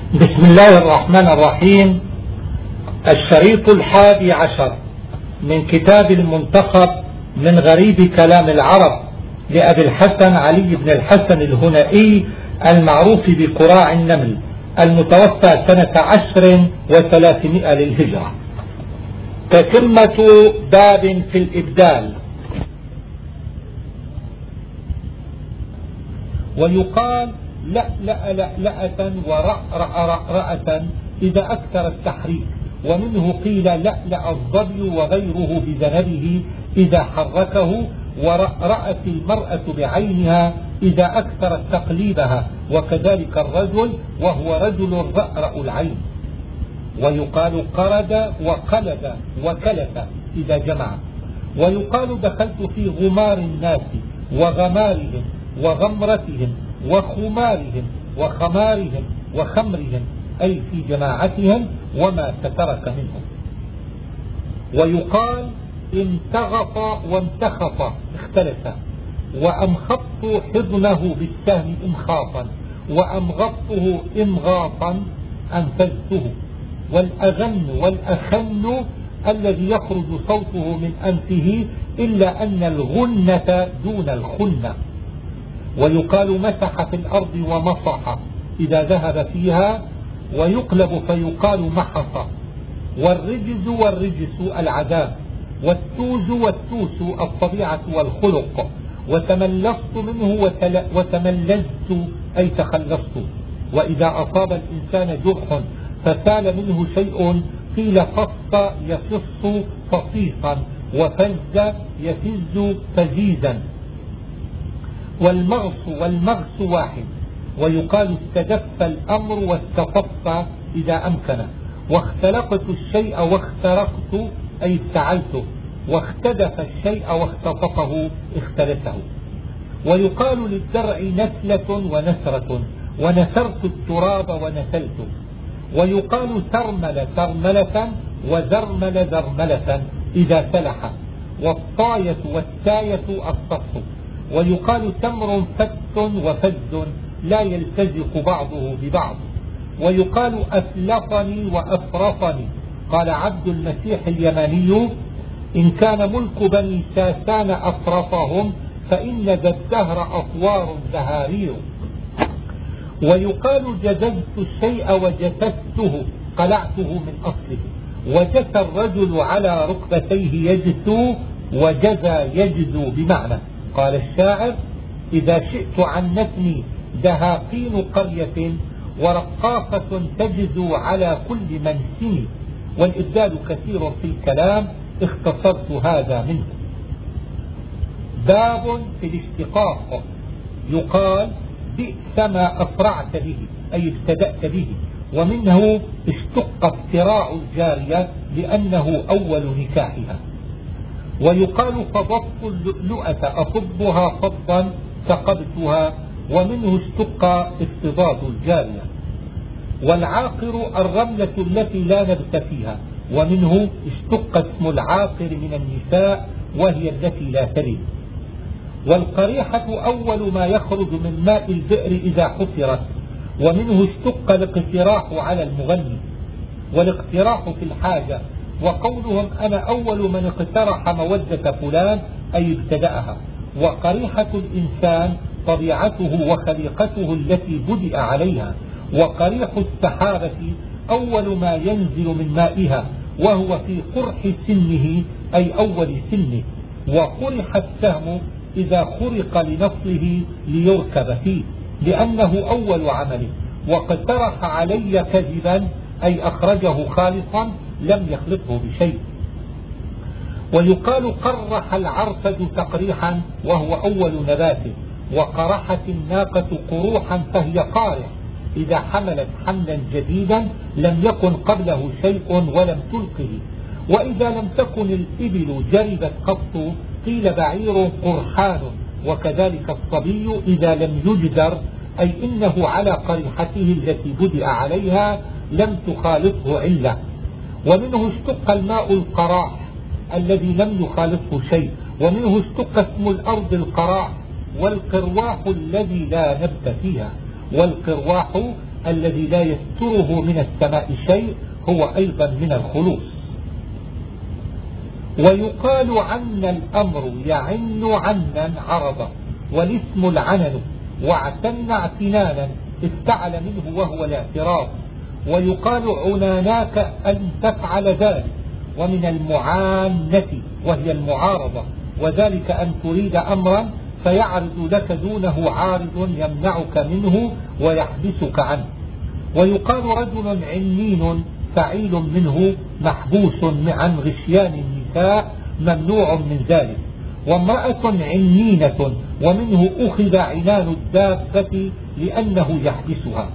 بسم الله الرحمن الرحيم. الشريط 11 من كتاب المنتخب من غريب كلام العرب لأبي الحسن علي بن الحسن الهنائي المعروف بقراع النمل، المتوفى سنة 10 و300 للهجرة. تتمة باب في الإبدال. ويقال لألألأة ورأرأة إذا أكثر التحريك، ومنه قيل لألأ الظبي وغيره بذنبه إذا حركه، ورأرأت المرأة بعينها إذا أكثر تقليبها، وكذلك الرجل وهو رجل رأرأ العين. ويقال قرد وقلد وكلف إذا جمع. ويقال دخلت في غمار الناس وغمارهم وغمرتهم وخمارهم وخمارهم وخمرهم، أي في جماعتهم وما تترك منهم. ويقال امتغط وامتخط اختلفا، وأمخطت حضنه بالسهم إمخاطا، وأمغطته إمغاطا أنفذته. والأغن والأخن الذي يخرج صوته من أنفه، إلا أن الغنة دون الخنة. ويقال مسح في الأرض ومصح إذا ذهب فيها، ويقلب فيقال محص. والرجز والرجس العذاب، والتوز والتوس الطبيعة والخلق. وتملصت منه وتملزت أي تخلصت. وإذا أصاب الإنسان جرح فسال منه شيء قيل فص يفص فصيصا، وفز يفز فزيزا. والمغص واحد. ويقال استدف الأمر واستطف إذا أمكن. واختلقت الشيء واخترقت أي افتعلته. واختدف الشيء واختطفه اختلته. ويقال للزرع نسلة ونسرة، ونسرت التراب ونسلته. ويقال ترمل ترملة وزرمل زرملة إذا سلح. والطاية والتاية الصف. ويقال تمر فت وفز لا يلتزق بعضه ببعض. ويقال أفلطني وأفرطني. قال عبد المسيح اليماني: إن كان ملك بني ساسان أفرطهم فإن ذا الدهر أطوار زهارير. ويقال جززت الشيء وجسسته، قلعته من أصله. وجثى الرجل على ركبتيه يجثو، وجزى يجزو بمعنى. قال الشاعر: إذا شئت عنتني دهاقين قرية، ورقاصة تجزو على كل منسم. والإبدال كثير في الكلام، اختصرت هذا منه. باب في الاشتقاق. يقال بئس ما أسرعت به أي ابتدأت به، ومنه اشتق افتراع الجارية لأنه أول نكاحها. ويقال فضبت اللؤلؤة أصبها صبا ثقبتها، ومنه اشتق افتضاد الجارية. والعاقر الرملة التي لا نبت فيها، ومنه اشتق اسم العاقر من النساء وهي التي لا تلد. والقريحة أول ما يخرج من ماء البئر إذا حفرت، ومنه اشتق الاقتراح على المغني. والاقتراح في الحاجة. وقولهم أنا أول من اقترح مودة فلان أي ابتدأها. وقريحة الإنسان طبيعته وخليقته التي بدأ عليها. وقريح السحابة أول ما ينزل من مائها، وهو في قرح سنه أي أول سنه. وقرح السهم إذا خرق لنصله ليركب فيه، لأنه أول عمله. واقترح علي كذبا أي أخرجه خالصا لم يخلطه بشيء. ويقال قرح العرفج تقريحا وهو أول نباته. وقرحت الناقة قروحا فهي قارح إذا حملت حملا جديدا لم يكن قبله شيء ولم تلقه. وإذا لم تكن الإبل جربت قط قيل بعير قرحان. وكذلك الصبي إذا لم يجدر أي إنه على قريحته التي بدأ عليها لم تخالطه علة. ومنه اشتق الماء القراح الذي لم يخالطه شيء. ومنه اشتق اسم الأرض القراح. والقرواح الذي لا نبت فيها. والقرواح الذي لا يستره من السماء شيء هو أيضا من الخلوص. ويقال عن الأمر يعن عنا عرضا، والاسم العنن، واعتن اعتنانا استعل منه وهو الاعتراض. ويقال عناناك أن تفعل ذلك، ومن المعانة وهي المعارضة، وذلك أن تريد أمرا فيعرض لك دونه عارض يمنعك منه ويحبسك عنه. ويقال رجل عنين فعيل منه محبوس عن غشيان النساء ممنوع من ذلك. وامرأة عنينة ومنه أخذ عنان الدابة لأنه يحبسها.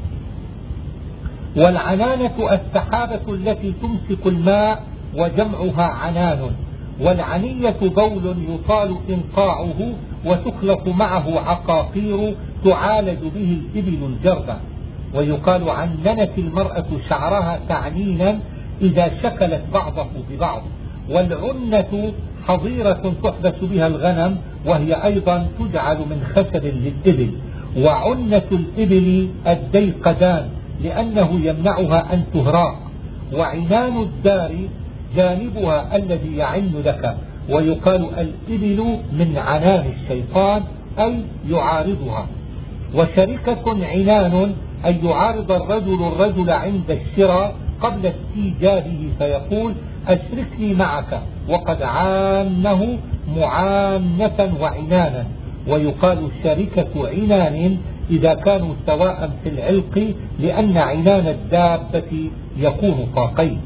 والعنانة السحابة التي تمسك الماء وجمعها عنان. والعنية بول يطال إنقاعه وتخلط معه عقاقير تعالج به الإبل الجربة. ويقال عننت المرأة شعرها تعنينا إذا شكلت بعضه ببعض. والعنة حظيرة تحبس بها الغنم، وهي أيضا تجعل من خشب للإبل. وعنة الإبل الديقدان لأنه يمنعها أن تهراق. وعنان الدار جانبها الذي يعن لك. ويقال الإبل من عنان الشيطان أي يعارضها. وشركة عنان أي يعارض الرجل عند الشراء قبل استيجابه فيقول أشركني معك، وقد عانه معانة وعنانا. ويقال شركة عنان إذا كانوا سواء في العلق، لأن عنان الدابة يكون طاقين.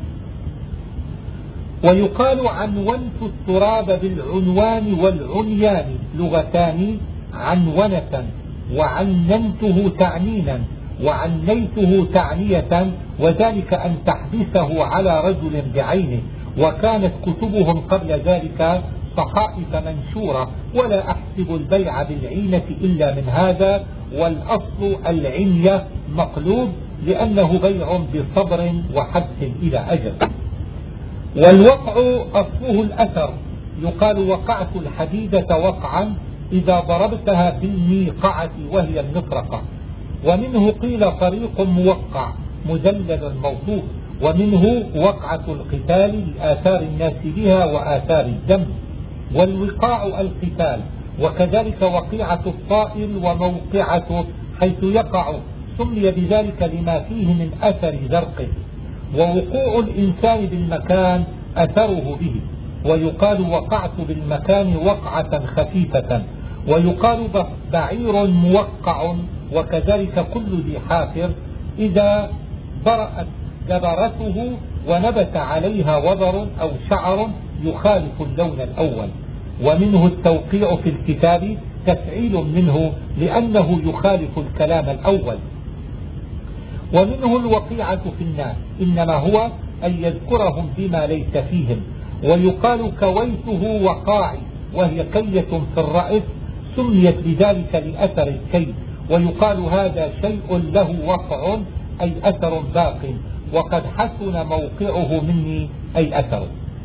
ويقال عنونت التراب بالعنوان والعنيان لغتان، عنونة وعننته تعنينا وعنيته تعنية، وذلك أن تحبسه على رجل بعينه. وكانت كتبهم قبل ذلك صحائف منشورة، ولا أحسب البيع بالعينة إلا من هذا. والأصل العنية مقلوب لأنه بيع بصبر وحبس إلى أجل. والوقع أصله الأثر، يقال وقعت الحديدة وقعا إذا ضربتها بالميقعة وهي المطرقة. ومنه قيل طريق موقع مذلل موصوف. ومنه وقعة القتال لآثار الناس بها وآثار الدم. والوقاع القتال، وكذلك وقيعة الطائر وموقعته حيث يقع، سمي بذلك لما فيه من أثر زرقه. ووقوع الإنسان بالمكان أثره به. ويقال وقعت بالمكان وقعة خفيفة. ويقال بعير موقع، وكذلك كل ذي حافر إذا برأت جبرته ونبت عليها وبر أو شعر يخالف اللون الأول. ومنه التوقيع في الكتاب تفعيل منه لأنه يخالف الكلام الأول. ومنه الوقيعة في الناس، إنما هو أن يذكرهم بما ليس فيهم. ويقال كويته وقاعي، وهي كية في الرأس سميت بذلك لأثر الكي. ويقال هذا شيء له وقع أي أثر باق، وقد حسن موقعه مني أي أثر.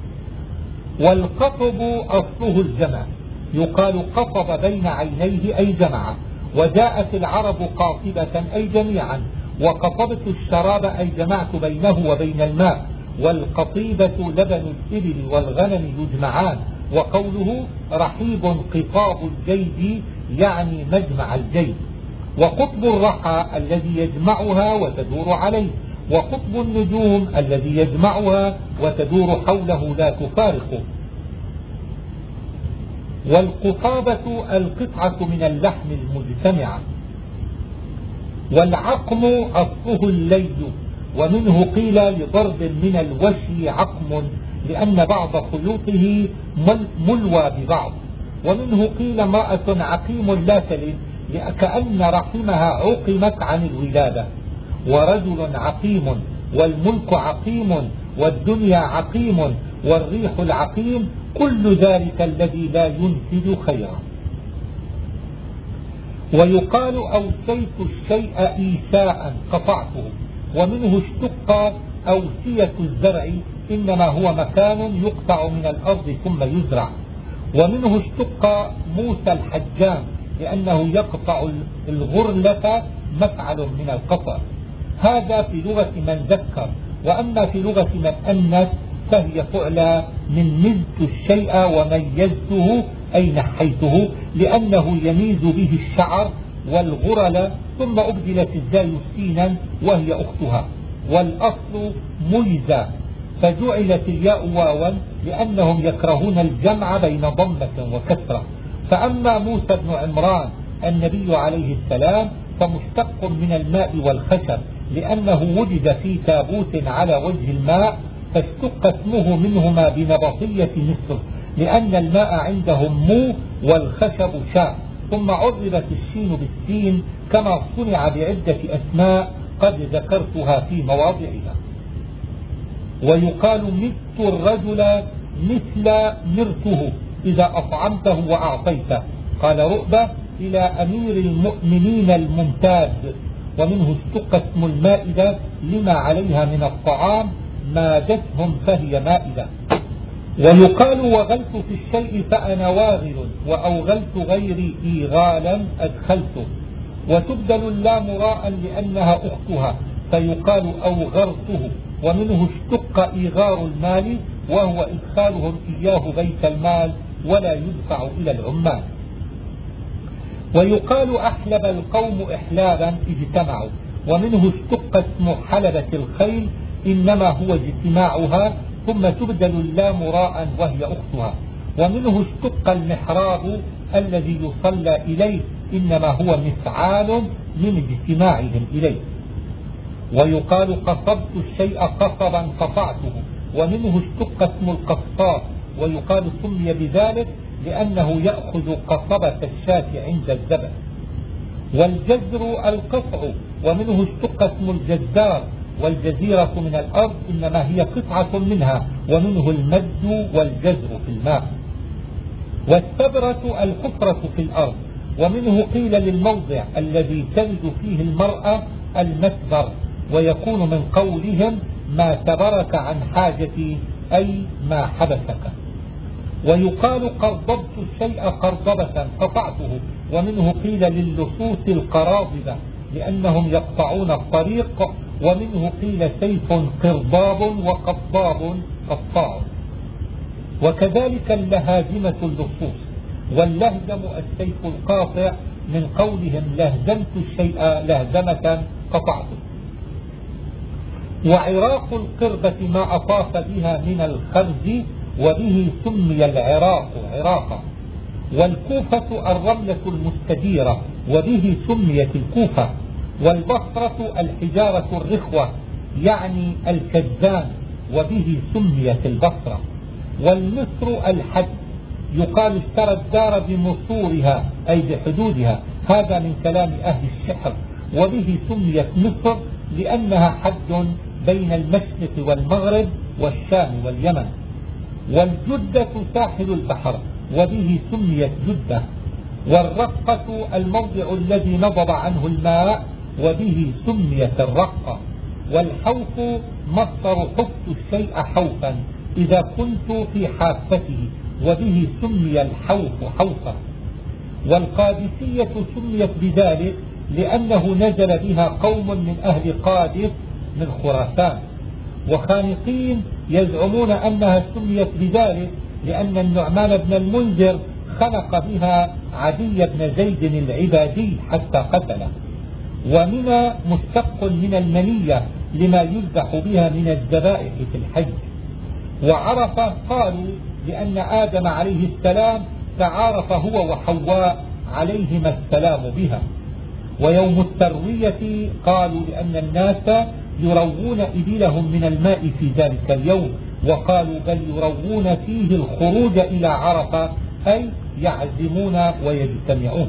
والقطب أصله الجمع، يقال قطب بين عينيه أي جمع. وجاءت العرب قاطبة أي جميعا. وقطبت الشراب أي جمعت بينه وبين الماء. والقطيبة لبن الإبل والغنم يجمعان. وقوله رحيب قطاب الجيد يعني مجمع الجيد. وقطب الرحى الذي يجمعها وتدور عليه. وقطب النجوم الذي يجمعها وتدور حوله لا تفارقه. والقطابة القطعة من اللحم المجتمعة. والعقم أصله الليل، ومنه قيل لضرب من الوشي عقم لأن بعض خيوطه ملوى ببعض. ومنه قيل امرأة عقيم لا تلد كأن رحمها عقمت عن الولادة. ورجل عقيم، والملك عقيم، والدنيا عقيم، والريح العقيم، كل ذلك الذي لا ينتج خيرا. ويقال أوسيت الشيء إيساء قطعته. ومنه اشتق أوسية الزرع، إنما هو مكان يقطع من الأرض ثم يزرع. ومنه اشتق موسى الحجام، لأنه يقطع الغرلة مفعل من القطع. هذا في لغة من ذكر. وأما في لغة من أنث فهي فعلى من مزت الشيء وميزته أي نحيته، لأنه يميز به الشعر والغرل، ثم أبدلت الزاي سينا وهي أختها، والأصل ميزة، فجعلت الياء واوا لأنهم يكرهون الجمع بين ضمة وكسرة. فأما موسى بن عمران النبي عليه السلام فمشتق من الماء والخشب، لأنه وجد في تابوت على وجه الماء، فاشتق اسمه منهما بنبطية مصر، لأن الماء عندهم مو والخشب شاء، ثم عربت الشين بالسين كما صنع بعدة أسماء قد ذكرتها في مواضعها. ويقال مت الرجل مثل مرته إذا أطعمته وأعطيته. قال رؤبة إلى أمير المؤمنين الممتاز، ومنه اشتق اسم المائدة لما عليها من الطعام، مادتهم فهي مائدة. ويقال وغلت في الشيء فأنا واغل، وأوغلت غيري إيغالا أدخلته. وتبدل اللام راء لأنها أختها فيقال أوغرته. ومنه اشتق إيغار المال، وهو إدخالهم إياه بيت المال ولا يدفع إلى العمال. ويقال أحلب القوم إحلابا اجتمعوا، ومنه اشتق اسم حلبة الخيل إنما هو اجتماعها، ثم تبدل اللام راء وهي أختها. ومنه اشتق المحراب الذي يصلى إليه إنما هو مفعال من اجتماعهم إليه. ويقال قصبت الشيء قصبا قطعته، ومنه اشتق اسم القصاص، ويقال سمي بذلك لأنه يأخذ قصبة الشاة عند الذبح. والجزر القطع، ومنه اشتق اسم الجزار، والجزيرة من الأرض إنما هي قطعة منها، ومنه المد والجزر في الماء. والثبرة الحفرة في الأرض، ومنه قيل للموضع الذي تلد فيه المرأة المثبر، ويكون من قولهم ما تبرك عن حاجتي أي ما حبسك. ويقال قرضبت الشيء قرضبة قطعته، ومنه قيل للصوص القراضبة لأنهم يقطعون الطريق، ومنه قيل سيف قرضاب وقضاب قطاع. وكذلك اللهازمة اللصوص، واللهزم السيف القاطع من قولهم لهزمت الشيء لهزمة قطعته. وعراق القربة ما أطاف بها من الخرز، وبه سمي العراق عراقا. والكوفة الرملة المستديرة، وبه سميت الكوفة. والبصرة الحجارة الرخوة يعني الكزان، وبه سميت البصرة. والمصر الحد، يقال اشترى الدار بمصورها أي بحدودها، هذا من كلام أهل الشحر، وبه سميت مصر لأنها حد بين المشرق والمغرب والشام واليمن. والجدة ساحل البحر، وبه سميت جدة. والرقة الموضع الذي نضب عنه الماء، وبه سميت الرقة. والحوف مصدر حفت الشيء حوفا إذا كنت في حافته، وبه سمي الحوف حوفا. والقادسية سميت بذلك لأنه نزل بها قوم من أهل قادس من خراسان. وخانقين يزعمون أنها سميت بذلك لأن النعمان بن المنذر خنق بها عدي بن زيد العبادي حتى قتله. ومنى مشتق من المنية لما يذبح بها من الذبائح في الحج. وعرفة قالوا لأن آدم عليه السلام تعارف هو وحواء عليهما السلام بها. ويوم التروية قالوا لأن الناس يروون إبلهم من الماء في ذلك اليوم، وقالوا بل يروون فيه الخروج إلى عرفة أي يعزمون ويجتمعون.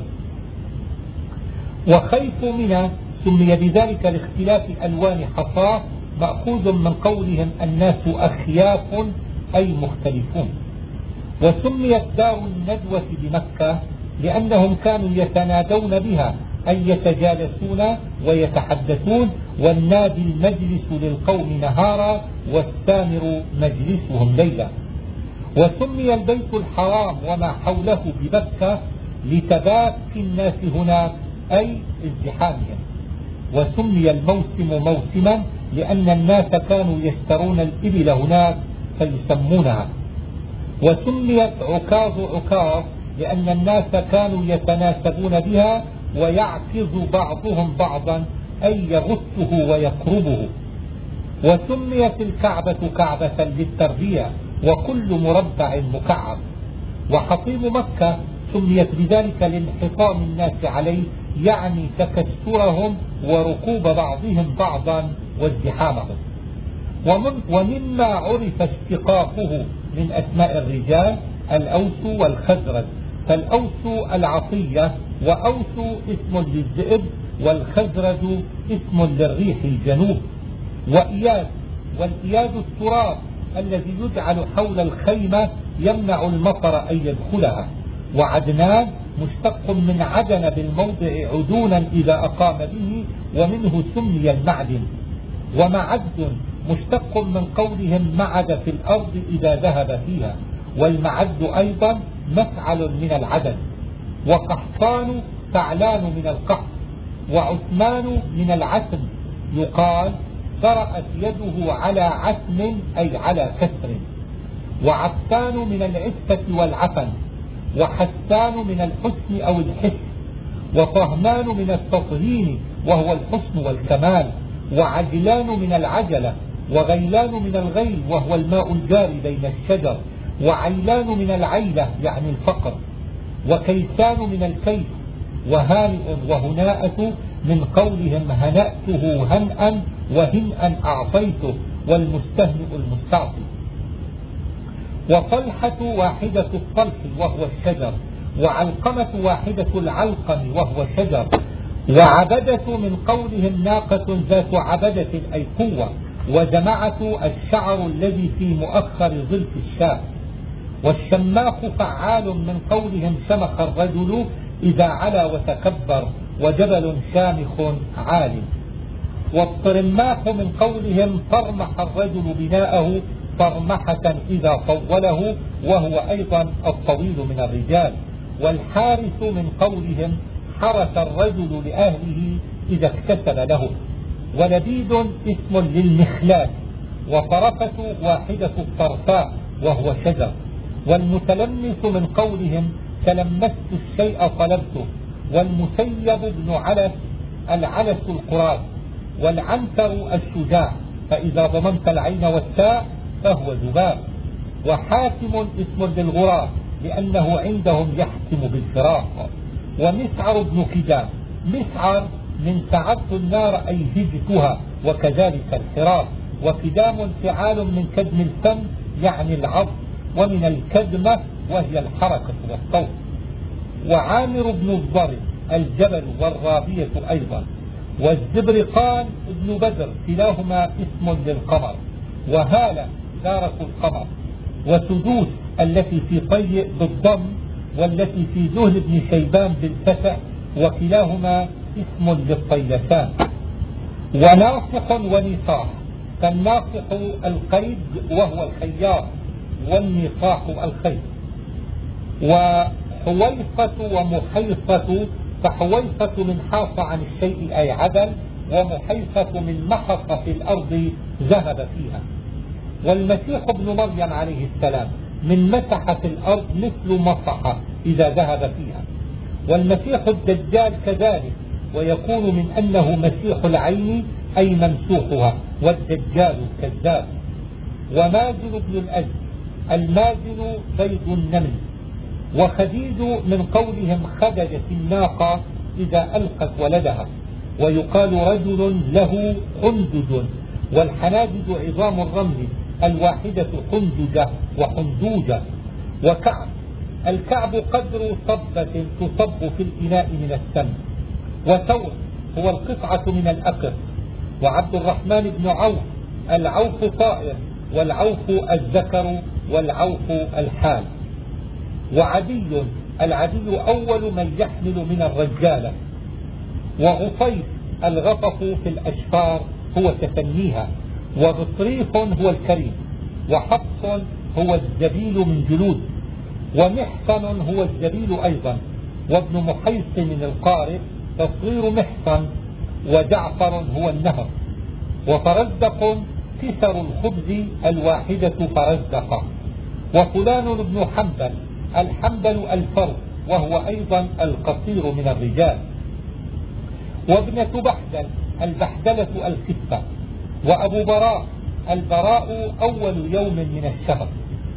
وخيف منى سمي بذلك لاختلاف ألوان حصاه، مأخوذ من قولهم الناس أخياف أي مختلفون. وسميت دار الندوة بمكة لأنهم كانوا يتنادون بها أي يتجالسون ويتحدثون، والنادي المجلس للقوم نهارا والسامر مجلسهم ليلا. وسمي البيت الحرام وما حوله بمكة لتباكي الناس هناك أي ازدحامهم. وسمي الموسم موسما لأن الناس كانوا يشترون الإبل هناك فيسمونها. وسميت عكاظ عكاظ لأن الناس كانوا يتناسبون بها ويعكظ بعضهم بعضا أي يغثه ويقربه. وسميت الكعبة كعبة للتربية وكل مربع مكعب. وحطيم مكة سميت بذلك لانحطام الناس عليه، يعني تكسرهم وركوب بعضهم بعضا وازدحامهم. ومما عرف اشتقاقه من أسماء الرجال الأوس والخزرج، فالأوس العطية، وأوس اسم للذئب، والخزرج اسم للريح الجنوب. وإياد، والإياد التراب الذي يجعل حول الخيمة يمنع المطر أن يدخلها. وعدنان مشتق من عدن بالموضع عدونا إذا أقام به، ومنه سمي المعدن. ومعد مشتق من قولهم معد في الأرض إذا ذهب فيها، والمعد أيضا مفعل من العدن. وقحطان فعلان من القحط. وعثمان من العثم، يقال طرأت يده على عثم أي على كسر. وعفان من العفة والعفن. وحسان من الحسن أو الحس. وطهمان من التطهين وهو الحسن والكمال. وعجلان من العجلة. وغيلان من الغيل وهو الماء الجاري بين الشجر. وعيلان من العيلة يعني الفقر. وكيسان من الكيس. وهانئ وهناءة من قولهم هنأته هنأ وهنأ أعطيته، والمستهنئ المستعطي. وطلحة واحدة الطلح وهو الشجر. وعلقمة واحدة العلقم وهو شجر. وعبدة من قولهم ناقة ذات عبدة أي قوة. وجمعة الشعر الذي في مؤخر ظلف الشاة. والشماخ فعال من قولهم شمخ الرجل إذا علا وتكبر، وجبل شامخ عال. والطرماخ من قولهم طرمح الرجل بناءه طرمحة إذا طوله، وهو أيضا الطويل من الرجال. والحارث من قولهم حرث الرجل لأهله إذا اكتسب له. ولبيد اسم للمخلات. وطرفة واحدة الطرفاء وهو شجر. والمتلمس من قولهم تلمست الشيء طلبته. والمسيب بن علس العلس القراض. والعنتر الشجاع، فإذا ضممت العين والتاء فهو ذباب. وحاتم اسم للغراب لأنه عندهم يحتم بالفراق. ومسعر بن كدام، مسعر من سعدت النار أي هجتها، وكذلك الحراق. وكدام فعال من كدم الفم يعني العض، ومن الكدمة وهي الحركة والصوت. وعامر بن الضرب الجبل والرابية أيضا. والزبرقان ابن بدر كلاهما اسم للقمر. وهالة دارة القمر. وسدوس التي في طيء بالضم، والتي في ذهل بن شيبان بالفتح، وكلاهما اسم للطيلسان. وناصح ونصاح، فالناصح القيد وهو الخياط، والنصاح الخيط. وحويصة ومحيصة، فحويصة من حاص عن الشيء أي عدل، ومحيصة من محص في الأرض ذهب فيها. والمسيح ابن مريم عليه السلام من مسح في الأرض مثل مصح إذا ذهب فيها. والمسيح الدجال كذلك، ويكون من أنه مسيح العين أي ممسوحها، والدجال كذاب. ومازن بن الأزد، المازن بيض النمل. وخديد من قولهم خدجت الناقة إذا ألقت ولدها. ويقال رجل له حندج. والحنادج عظام الرمل الواحدة حندجة وحندوجة. وكعب، الكعب قدر صبة تصب في الإناء من السم. وثور هو القطعة من الأقر. وعبد الرحمن بن عوف، العوف طائر، والعوف الذكر، والعوف الحال. وعدي، العدي أول من يحمل من الرجالة. وغطيف، الغطف في الأشفار هو تثنيها. وغطريف هو الكريم. وحفص هو الزبيل من جلود. ومحصن هو الزبيل أيضا. وابن محيصن القارئ تصغير محصن. وجعفر هو النهر، وفرزدق كسر الخبز الواحدة فرزدق. وفلان بن حنبل الحنبل الفرد وهو أيضا القصير من الرجال. وابنة بحدل البحدلة الخفة. وأبو براء البراء أول يوم من الشهر.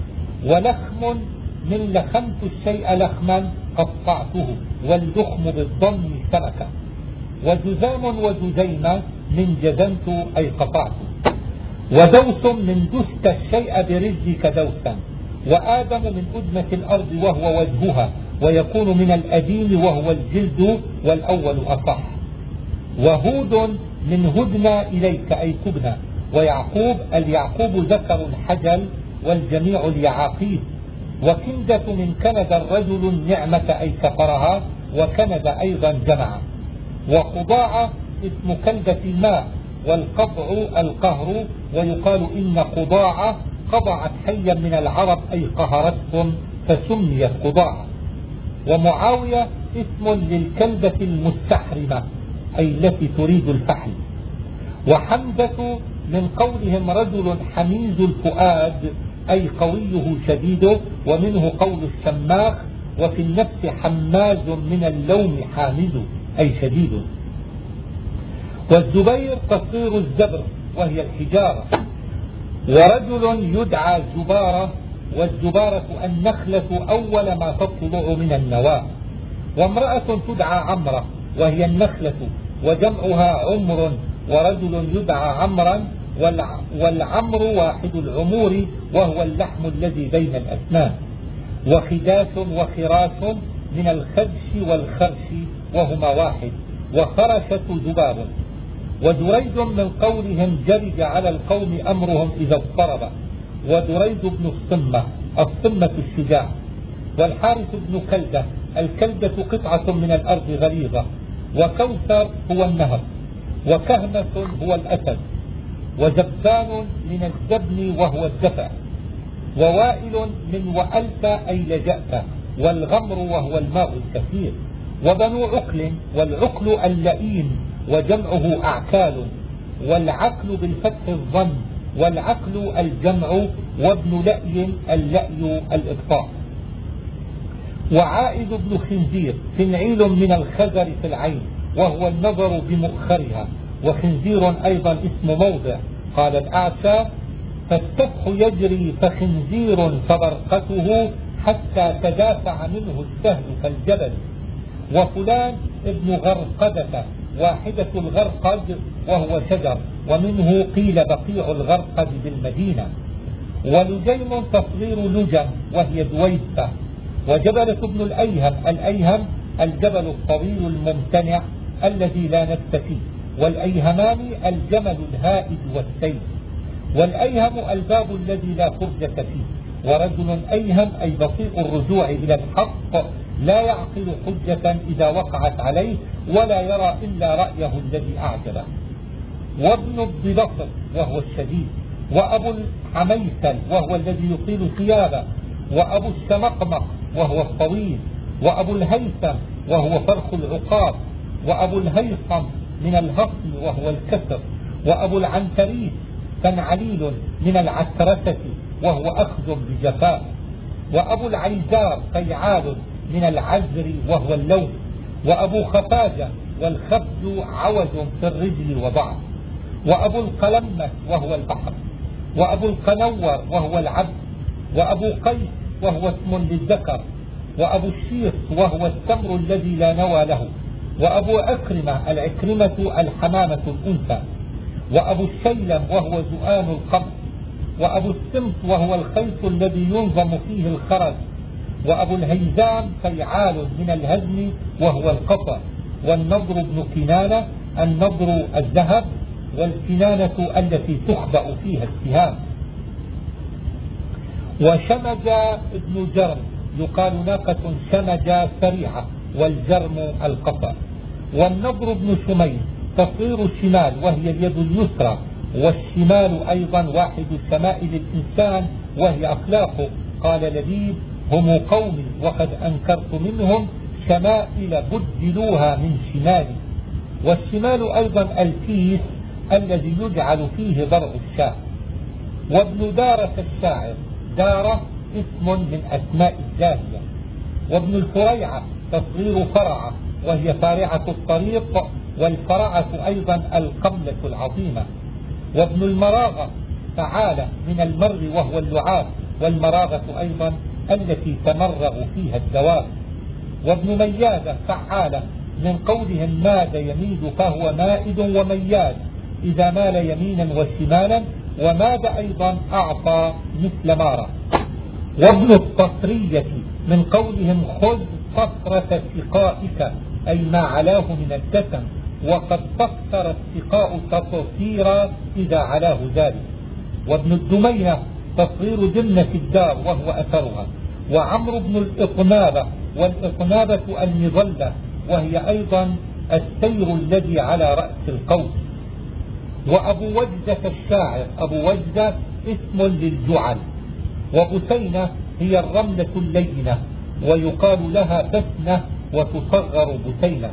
ولخم من لخمت الشيء لخما قطعته، واللخم بالضم سمكة. وجزام وجزيمة من جزمت أي قطعته. ودوس من دست الشيء برجلك دوسا. وآدم من أدمة الأرض وهو وجهها، ويكون من الأديم وهو الجلد، والأول أصح. وهود من هدنا إليك أي تبنى. ويعقوب اليعقوب ذكر الحجل والجميع اليعاقيب. وكندة من كند الرجل النعمة أي كفرها، وكند أيضا جمع. وقضاعة اسم كلبة الماء، والقضع القهر، ويقال إن قضاعة قضعت حيا من العرب أي قهرتهم فسميت قضاعة. ومعاوية اسم للكلبة المستحرمة أي التي تريد الفحل. وحمزة من قولهم رجل حميز الفؤاد أي قويه شديده، ومنه قول الشماخ وفي النفس حماز من اللوم حامد أي شديد. والزبير تصغير الزبر وهي الحجارة. ورجل يدعى زبارة، والزبارة النخلة أول ما تطلع من النواة. وامرأة تدعى عمرة وهي النخلة وجمعها عمر، ورجل يدعى عمرا، والعمر واحد العمور وهو اللحم الذي بين الأسنان. وخداش وخراش من الخدش والخرش وهما واحد. وخرشة ذباب. ودريد من قولهم جرج على القوم أمرهم إذا اضطرب. ودريد بن الصمة الصمة الشجاع. والحارث بن كلدة الكلدة قطعة من الأرض غليظة. وكوثر هو النهر. وكهمة هو الأسد. وجبان من الزبن وهو الدفع. ووائل من وألت أي لجأت. والغمر وهو الماء الكثير. وبنو عقل، والعقل اللئيم وجمعه أعكال. والعقل بالفتح الظن، والعقل الجمع. وابن لأي اللأي الإبطاء. وعائد بن خنزير فنعيل من الخزر في العين وهو النظر بمؤخرها. وخنزير أيضا اسم موضع. قال الأعشى فالسفح يجري فخنزير فبرقته، حتى تدافع منه السهل كالجبل. وفلان ابن غرقدة واحدة الغرقد وهو شجر، ومنه قيل بقيع الغرقد بالمدينة. ولجيم تصغير لجم وهي دويسة. وجبلة ابن الأيهم الأيهم الجبل الطويل الممتنع الذي لا نفس فيه. والأيهمان الجمل الهائج والسيف. والأيهم الباب الذي لا فرجة فيه. ورجل أيهم أي بطيء الرجوع إلى الحق، لا يعقل حجة إذا وقعت عليه، ولا يرى إلا رأيه الذي أعجبه. وابن الضبطر وهو الشديد. وأبو الحميثل وهو الذي يطيل ثيابه. وأبو الشمقمق وهو الطويل. وأبو الهيثم وهو فرخ العقاب. وأبو الهيثم من الهصم وهو الكسر. وأبو العنتريس فنعليل من العترسة وهو أخذ بجفاء. وأبو العيزار فيعال من العزر وهو اللون. وأبو خفاجة والخفز عوج في الرجل وضعف. وأبو القلمة وهو البحر. وأبو القنور وهو العبد. وأبو قيس وهو اسم للذكر. وأبو الشيخ وهو التمر الذي لا نوى له. وأبو عكرمة العكرمة الحمامة الأنثى. وأبو الشيلم وهو زؤان القمح. وأبو السمت وهو الخيط الذي ينظم فيه الخرز. وأبو الهيزام فيعال من الهزم وهو القطع. والنضر بن كنانة النضر الذهب، والكنانة التي تخبأ فيها السهام. وشمج ابن جرم يقال ناقة شمج سريعة، والجرم القطع. والنضر بن شميل تصغير الشمال وهي اليد اليسرى. والشمال أيضا واحد شمائل الإنسان وهي أخلاقه. قال لبيب هم قومي وقد أنكرت منهم شمائل بدلوها من شمالي. والشمال أيضا الكيس الذي يجعل فيه ضرع الشاة. وابن دارة الشاعر، دارة اسم من أسماء الجاهية. وابن الفريعة تصغير فرعة، وهي فارعة الطريق، والفرعة أيضا القملة العظيمة. وابن المراغة فعالة من المر وهو اللعاب، والمراغة أيضا التي تمرغ فيها الدواب. وابن ميادة فعالة من قولهم ماد يميد فهو مائد ومياد، إذا مال يمينا وشمالا. وماد أيضا أعطى مثل مارة. وابن التصرية من قولهم خذ صفرة سقائك، أي ما علاه من الدسم، وقد صفر السقاء تطهيرا إذا علاه ذلك. وابن الدمينة تصغير دمنة الدار وهو أثرها. وعمرو بن الإطنابة، والإطنابة المظلة، وهي أيضا السير الذي على رأس القوس. وأبو وجدة الشاعر، أبو وجدة اسم للجعل. وبسينة هي الرملة اللينة، ويقال لها بسنة وتصغر بسينة.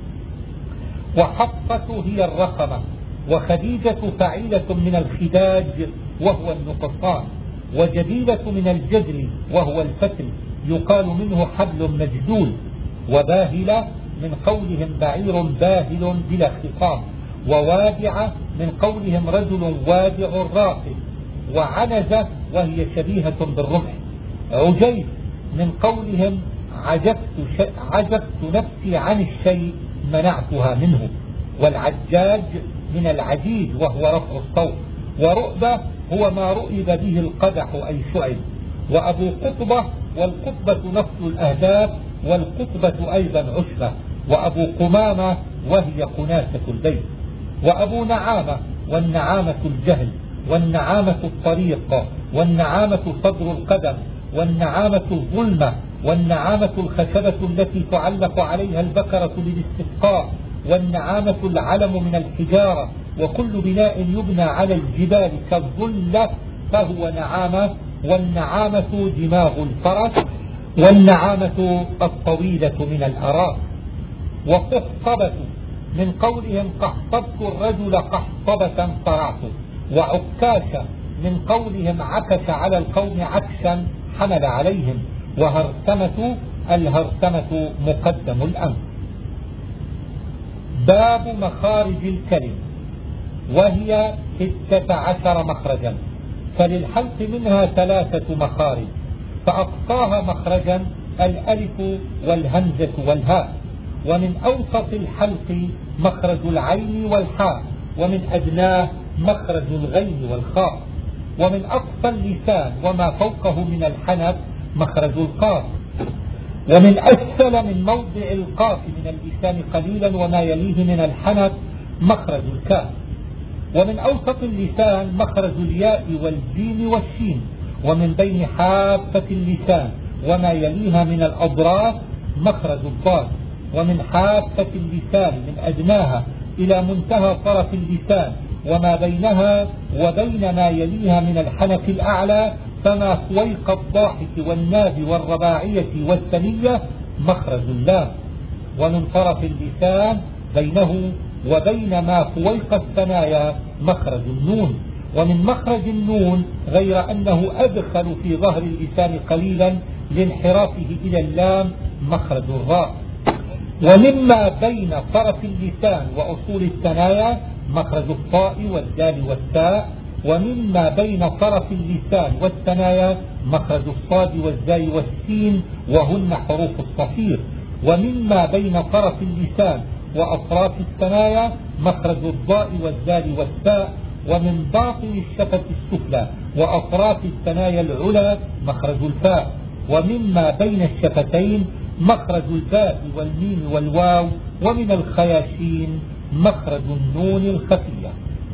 وحفصة هي الرخمة. وخديجة فعيلة من الخداج وهو النقصان. وجديلة من الجدل وهو الفتل، يقال منه حبل مجدول. وباهلة من قولهم بعير باهل بلا خصام. ووادعة من قولهم رجل وادع راقد. وعنزة وهي شبيهة بالرمح. عجيف من قولهم عجبت نفسي عن الشيء منعتها منه. والعجاج من العجيج وهو رفع الصوت. ورؤبة هو ما رؤب به القدح أي شعب. وأبو قطبة، والقطبة نفس الأهداف، والقطبة أيضا عشبة. وأبو قمامة وهي قناسة البيت. وأبو نعامة، والنعامة الجهل، والنعامة الطريق، والنعامة صدر القدم، والنعامة الظلمة، والنعامة الخشبة التي تعلق عليها البكرة للاستسقاء، والنعامة العلم من الحجارة. وكل بناء يبنى على الجبال كالظلة فهو نعامة. والنعامة دماغ الفرس، والنعامة الطويلة من الأراك. وقحطبة من قولهم قحطبت الرجل قحطبة صرعته. وعكاشة من قولهم عكش على القوم عكشا حمل عليهم. وهرسمة، الهرسمة مقدم الأمر. باب مخارج الكلم، وهي 16 مخرجا، فللحلق منها 3 مخارج، فأقصاها مخرجا الألف والهمزة والهاء. ومن أوسط الحلق مخرج العين والحاء، ومن أدناه مخرج الغين والخاء. ومن أقصى اللسان وما فوقه من الحنك مخرج القاف. ومن أسفل من موضع القاف من اللسان قليلا وما يليه من الحنك مخرج الكاف. ومن أوسط اللسان مخرج الياء والجيم والشين. ومن بين حافة اللسان وما يليها من الأضراس مخرج الضاد. ومن حافة اللسان من أدناها إلى منتهى طرف اللسان وما بينها وبين ما يليها من الحنك الأعلى فما فويق الضاحك والناب والرباعية والثنية مخرج اللام. ومن طرف اللسان بينه وبين ما فويق الثنايا مخرج النون. ومن مخرج النون غير أنه أدخل في ظهر اللسان قليلا لانحرافه إلى اللام مخرج الراء. ومما بين طرف اللسان وأصول الثنايا مخرج الطاء والدال والتاء. ومما بين طرف اللسان والثنايا مخرج الصاد والزاي والسين وهن حروف الصفير. ومما بين طرف اللسان وأطراف الثنايا مخرج الضاء والزال والتاء. ومن باطن الشفة السفلى وأطراف الثنايا العلى مخرج الفاء. ومما بين الشفتين مخرج الباء والميم والواو. ومن الخياشيم مخرج النون الخفية.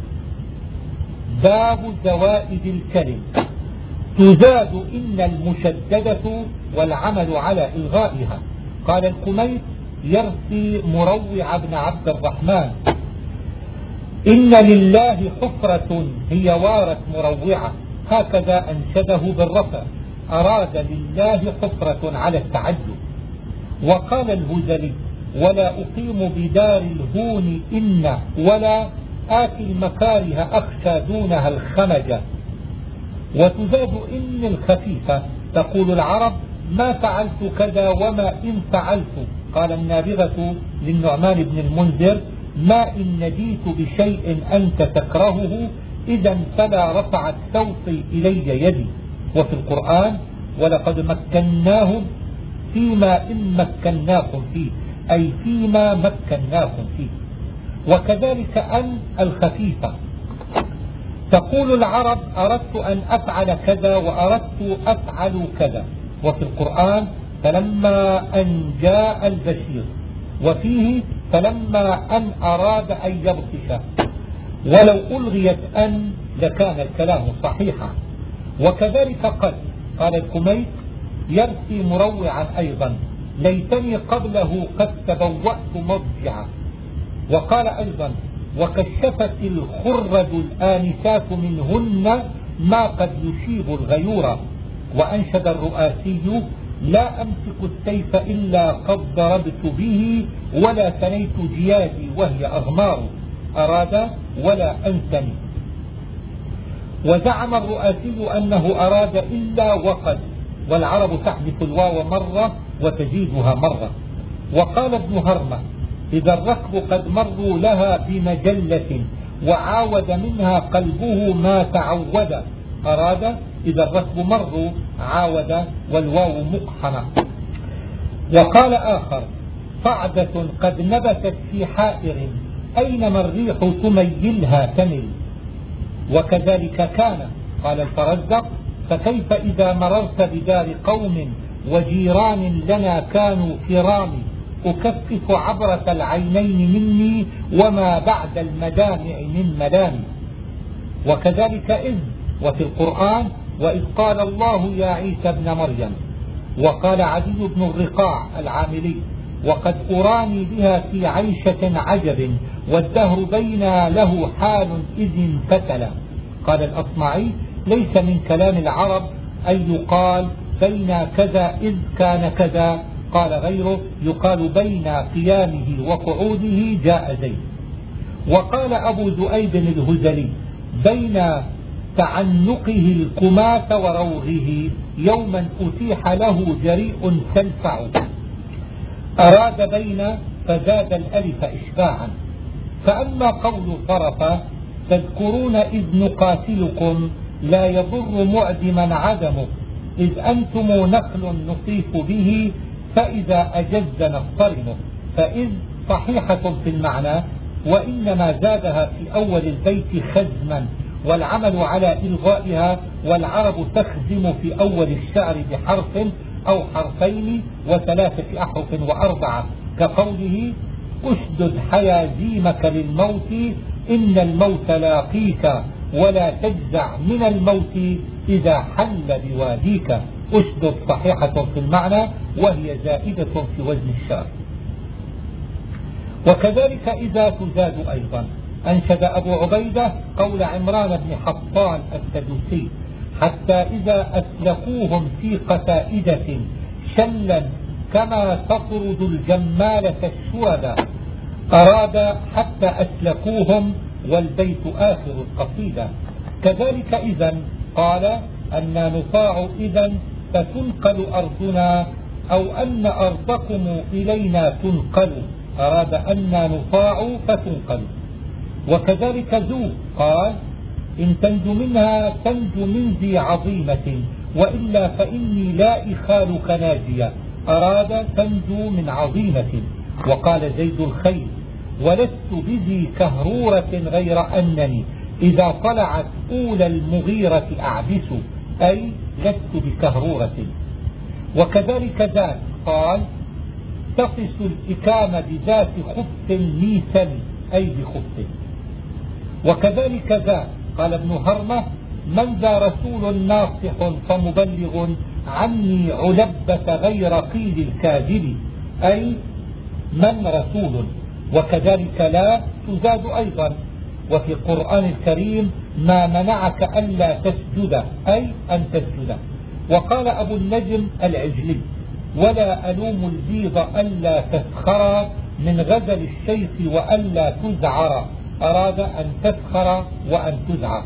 باب زوائد الكلم. تزاد إن المشددة والعمل على إلغائها. قال القميت يرثي مروع بن عبد الرحمن: إن لله حفرة هي وارت مروعة، هكذا أنشده بالرفع، أراد لله حفرة على التعجب. وقال الهذلي: ولا أقيم بدار الهون إن ولا آتي المكاره أخشى دونها الخمج. وتزاد إن الخفيفة، تقول العرب ما فعلت كذا وما إن فعلت. قال النابغة للنعمان بن المنذر ما إن نديت بشيء أنت تكرهه إذا فلا رفعت صوتي إلي يدي. وفي القرآن ولقد مكناهم فيما إن مكناكم فيه، أي فيما مكناكم فيه. وكذلك أن الخفيفة، تقول العرب أردت أن أفعل كذا وأردت أفعل كذا. وفي القرآن فلما أن جاء البشير، وفيه فلما أن أراد أن يبطش. ولو ألغيت أن لكان الكلام صحيحا. وكذلك قد، قال الكميت يرثي مروعا أيضا ليتني قبله قد تبوأت مضجعا. وقال أيضا وكشفت الخرد الآنسات منهن ما قد يشيب الغيورة. وأنشد الرؤاسي لا أمسك السيف إلا قد ضربت به ولا ثنيت جيادي وهي أغمار. أراد ولا أنثني. وزعم الرؤاسي أنه أراد إلا وقد، والعرب تحذف الواو مرة وتزيدها مرة. وقال ابن هرمة إذا الركب قد مروا لها بمجلة وعاود منها قلبه ما تعود. أراد إذا الركب مروا عاود والواو مقحمة. وقال آخر صعدة قد نبتت في حائر أينما الريح تميلها تمل. وكذلك كان، قال الفرزدق فكيف إذا مررت بدار قوم وجيران لنا كانوا كرام أكفف عبرة العينين مني وما بعد المدامع من ملام. وكذلك إذ، وفي القرآن وإذ قال الله يا عيسى ابن مريم. وقال عدي بن الرقاع العاملي وقد أراني بها في عيشة عجب والدهر بينا له حال إذ انفتل. قال الأصمعي ليس من كلام العرب أن يقال بين كذا إذ كان كذا. قال غيره يقال بين قيامه وقعوده جاء زيد. وقال أبو ذؤيب الهذلي بين تعنقه الكماة وروغه يوما أتيح له جريء تنفع. أراد بين فزاد الألف إشباعا. فأما قول طرف تذكرون إذ نقاتلكم لا يضر معدما عدمه إذ أنتم نخل نطيف به فإذا أجز نقترنه. فإذ صحيحة في المعنى وإنما زادها في أول البيت خزما والعمل على إلغائها. والعرب تخزم في أول الشعر بحرف أو حرفين وثلاثة أحرف وأربعة كقوله أشدد حيازيمك للموت إن الموت لاقيك ولا تجزع من الموت إذا حل بواديك. أشدد صحيحة في المعنى وهي زائدة في وزن الشعر. وكذلك إذا تزاد أيضا. أنشد أبو عبيدة قول عمران بن حطان السدوسي حتى إذا أسلكوهم في قتائدة شلا كما تطرد الجمالة الشردا. أراد حتى أسلكوهم والبيت آخر القصيدة. كذلك إذا قال أن نطاع إذا فتنقل أرضنا أو أن أرضكم إلينا تنقل. أراد أن نطاع فتنقل. وكذلك ذو قال إن تنج منها تنج من ذي عظيمة وإلا فإني لا إخالك ناجية. أراد تنجو من عظيمة. وقال زيد الخيل ولست بذي كهرورة غير أنني إذا طلعت أولى المغيرة أعبس أي لست بكهرورة. وكذلك ذات قال تقس الإكام بذات خف ميسم أي بخف. وكذلك ذا قال ابن هرمة من ذا رسول ناصح فمبلغ عني علبة غير قيل الكاذب أي من رسول. وكذلك لا تزاد أيضا. وفي القرآن الكريم ما منعك ألا تسجد أي أن تسجد. وقال أبو النجم العجلي ولا ألوم البيض ألا تسخرا من غزل الشيخ وألا تزعر، أراد أن تسخر وأن تزعر.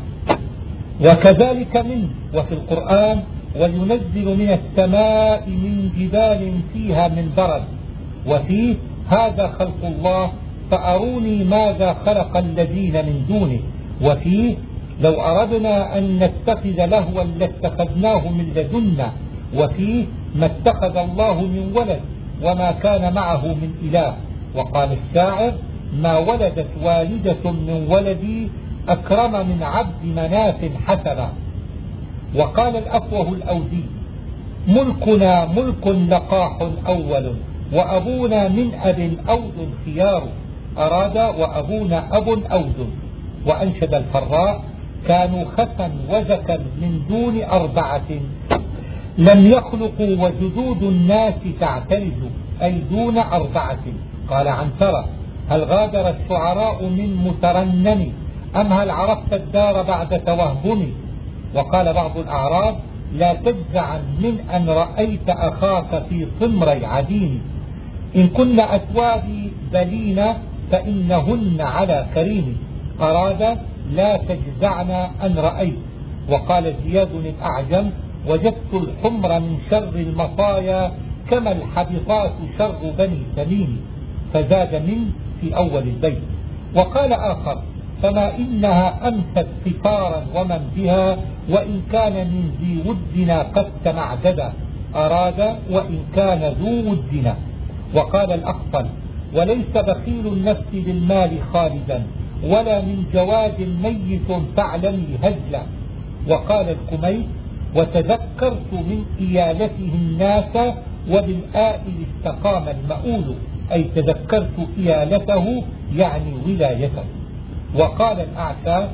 وكذلك من وفي القرآن وينزل من السماء من جبال فيها من برد، وفيه هذا خلق الله فأروني ماذا خلق الذين من دونه، وفيه لو أردنا أن نتخذ لهوا لاتخذناه من لدنا، وفيه ما اتخذ الله من ولد وما كان معه من إله. وقال الشاعر ما ولدت والدة من ولدي أكرم من عبد مناف حسنا. وقال الأفوه الأودي ملكنا ملك لقاح أول وأبونا من أب أود خيار، أراد وأبونا أب أود. وأنشد الفراء كانوا خسا وزكا من دون أربعة لم يخلقوا وجدود الناس تعترج، أي دون أربعة. قال عنترة هل غادر الشعراء من مترنم أم هل عرفت الدار بعد توهم. وقال بعض الأعراب لا تجزعا من أن رأيت أخاك في صمري عديم، إن كن أتوابي بلين فإنهن على كريم، أراد لا تجزعن أن رأيت. وقال زياد الأعجم وجدت الحمر من شر المطايا كما الحبطات شر بني تميم، فزاد من في أول البيت. وقال آخر فما إنها أمست قفارا ومن بها وإن كان من ذي ودنا قد تمعددا، أراد وإن كان ذو ودنا. وقال الأخطل وليس بخيل النفس بالمال خالدا ولا من جواد ميت فاعلمي هزلا. وقال الكميت وتذكرت من إيالته الناس وبالآئل استقام المؤول، أي تذكرت إيالته يعني ولايته. وقال الأعشى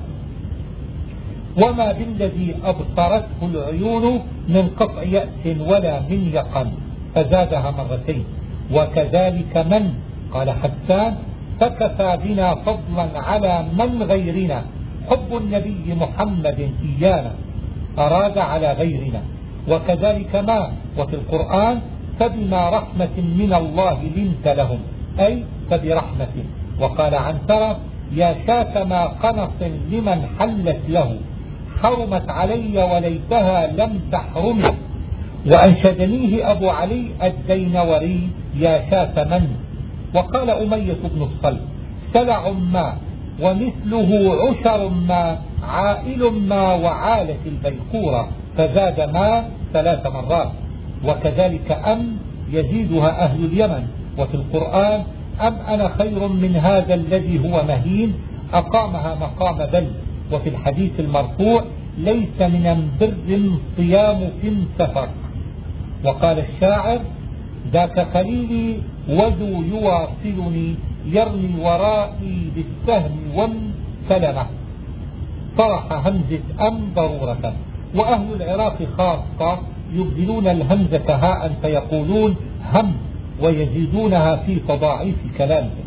وما بالذي أبصرته العيون من قطع يأس ولا من يقن، فزادها مرتين. وكذلك من قال حسان فكفى بنا فضلا على من غيرنا حب النبي محمد إيانا، أراد على غيرنا. وكذلك ما وفي القرآن فبما رحمة من الله لنت لهم، أي فبرحمة. وقال عنترة يا شاة ما قنص لمن حلت له حرمت علي وليتها لم تحرمي. وأنشدنيه أبو علي الدينوري يا شاة من. وقال أمية بن الصلب سلع ما ومثله عشر ما عائل ما وعالة البيقورة، فزاد ما 3 مرات. وكذلك أم يزيدها أهل اليمن. وفي القرآن أم أنا خير من هذا الذي هو مهين، أقامها مقام بل. وفي الحديث المرفوع ليس من بر صيام في سفر. وقال الشاعر ذاك خليلي وذو يواصلني يرمي ورائي بالسهم والسلمة، طرح همزة أم ضرورة. وأهل العراق خاصة يبدلون الهمزة هاء فيقولون هم ويزيدونها في تضاعيف كلامهم.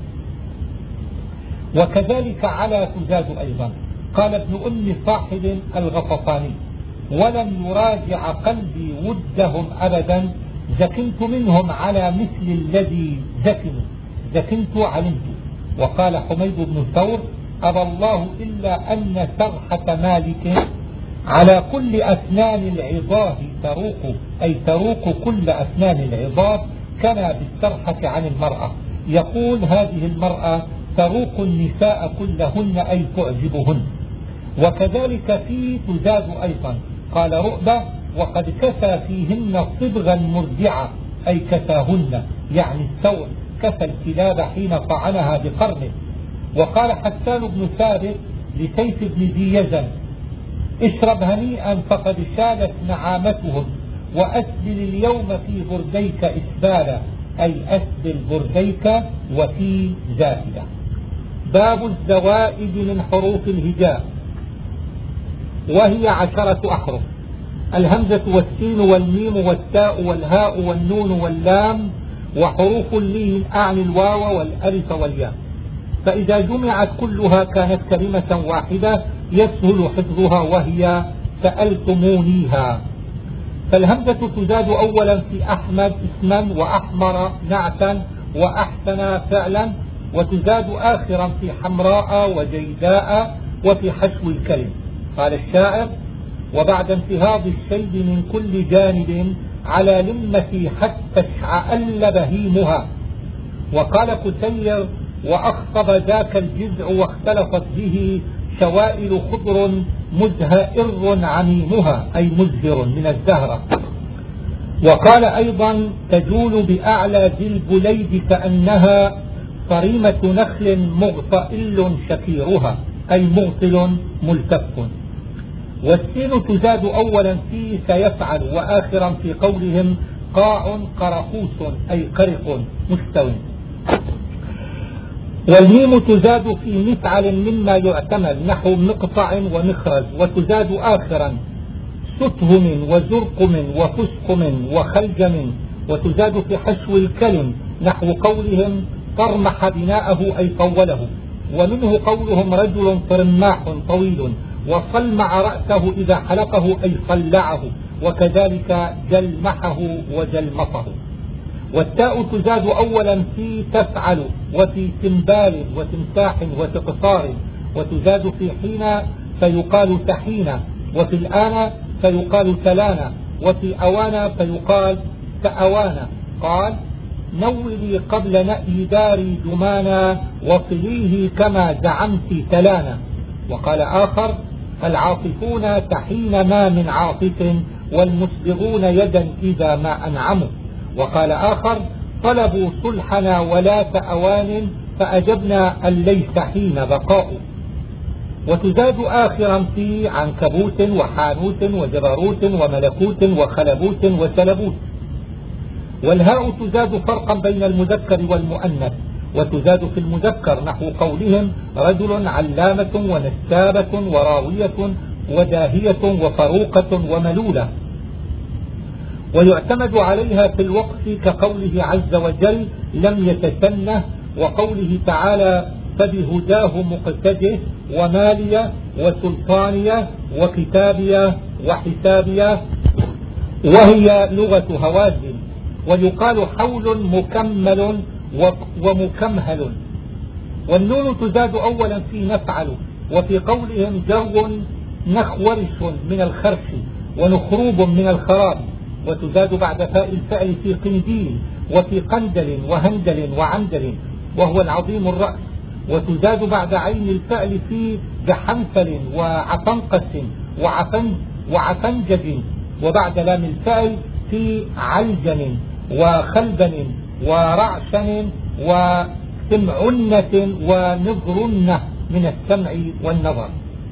وكذلك على تزاد أيضا. قال ابن أم صاحب الغطفاني ولم يراجع قلبي ودهم أبدا زكنت منهم على مثل الذي زكنت علمت. وقال حميد بن ثور أبى الله إلا أن سرحة مالك على كل أسنان العظاه تروق، أي تروق كل أسنان العظاه كما بالسرحة عن المرأة، يقول هذه المرأة تروق النساء كلهن أي تعجبهن. وكذلك في تزاد أيضا. قال رؤبة وقد كسى فيهن صبغا مردعا، أي كساهن يعني الثور كسى الكلاب حين طعنها بقرنه. وقال حسان بن ثابت لسيف بن ذي يزن اشرب هنيئا فقد شالت نعامتهم وأسبل اليوم في برديك إسبالا، أي أسبل برديك وفي زائدة. باب الزوائد من حروف الهجاء، وهي 10 أحرف: الهمزة والسين والميم والتاء والهاء والنون واللام، وحروف اللين أعني الواو والألف والياء. فإذا جمعت كلها كانت كلمة واحدة يسهل حفظها، وهي سألتمونيها. فالهمزة تزاد أولا في أحمد اسما وأحمر نعتا وأحسن فعلا، وتزاد آخرا في حمراء وجيداء وفي حشو الكلم. قال الشاعر: وبعد انتهاض الشيب من كل جانب على لمتي حتى اشعأل بهيمها. وقال كثير: وأخطب ذاك الجذع واختلطت به شوائل خضر مزهئر عميمها، أي مزهر من الزهرة. وقال أيضا: تجول بأعلى ذي البليد كأنها صريمة نخل مغطئل شكيرها، أي مغطل ملتف. والسين تزاد أولا في سيفعل، وآخرا في قولهم قاع قرقوس، أي قرق مستوٍ. والميم تزاد في مفعل مما يعتمد نحو مقطع ومخرج، وتزاد آخرا ستهم وزرقم وفسقم وخلجم، وتزاد في حشو الكلم نحو قولهم طرمح بناءه، أي طوله. ومنه قولهم رجل طرماح طويل، وصلمع رأسه إذا حلقه، أي صلعه، وكذلك جلمحه وجلمطه. والتاء تزاد أولا في تفعل، وفي تنبال وتمساح وتقصار، وتزاد في حين فيقال تحين، وفي الآن فيقال تلانا، وفي أوانا فيقال تأوانا. قال: نولي قبل نأي داري جمانا، وصليه كما زعمت تلانا. وقال آخر: العاطفون تحين ما من عاطف، والمسبغون يدا إذا ما أنعموا. وقال آخر: طلبوا صلحنا ولا تأوان، فأجبنا أن ليس حين بقاء. وتزاد آخرا في عنكبوت وحانوت وجبروت وملكوت وخلبوت وسلبوت. والهاء تزاد فرقا بين المذكر والمؤنث، وتزاد في المذكر نحو قولهم رجل علامة ونسابة وراوية وداهية وفروقة وملولة. ويعتمد عليها في الوقف كقوله عز وجل لم يتسنه، وقوله تعالى فبهداه مقتده، ومالية وسلطانية وكتابية وحسابية، وهي لغة هوازن. ويقال حول مكمل ومكمهل. والنون تزاد أولا في نفعل، وفي قولهم جرو نخورش من الخرش ونخروب من الخراب. وتزاد بعد فاء الفعل في قنديل، وفي قندل وهندل وعندل وهو العظيم الرأس. وتزاد بعد عين الفعل في جحنفل وعفنقس وعفنجج، وبعد لام الفعل في علجن وخلبن ورعشن وسمعنة ونظرنة من السمع والنظر.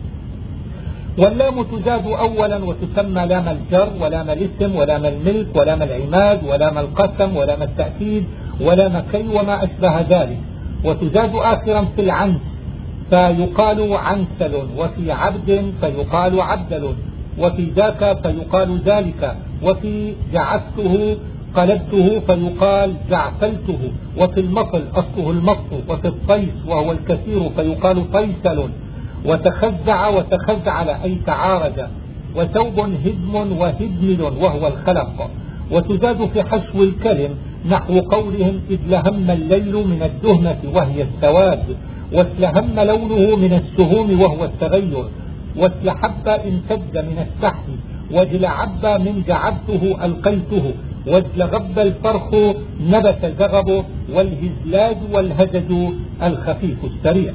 واللام تزاد أولا وتسمى لام الجر ولام الاسم ولام الملك ولام العماد ولام القسم ولام التأكيد ولام كي وما أشبه ذلك. وتزاد آخرا في العنس فيقال عنسل، وفي عبد فيقال عبدل، وفي ذاك فيقال ذلك، وفي جعفته قلبته فيقال جعفلته، وفي المطل أصله المط، وفي الطيس وهو الكثير فيقال طيسل. وتخزع وتخزعل أي تعارج. وثوب هدم وهدمل وهو الخلق. وتزاد في حشو الكلم نحو قولهم إذ لهم الليل من الدهمة وهي السواد، واستلهم لونه من السهوم وهو التغير، واستلحب امتد من السحب، واجلعب من جعبته ألقيته، واجلغب الفرخ نبت زغبه، والهزلاج والهزج الخفيف السريع.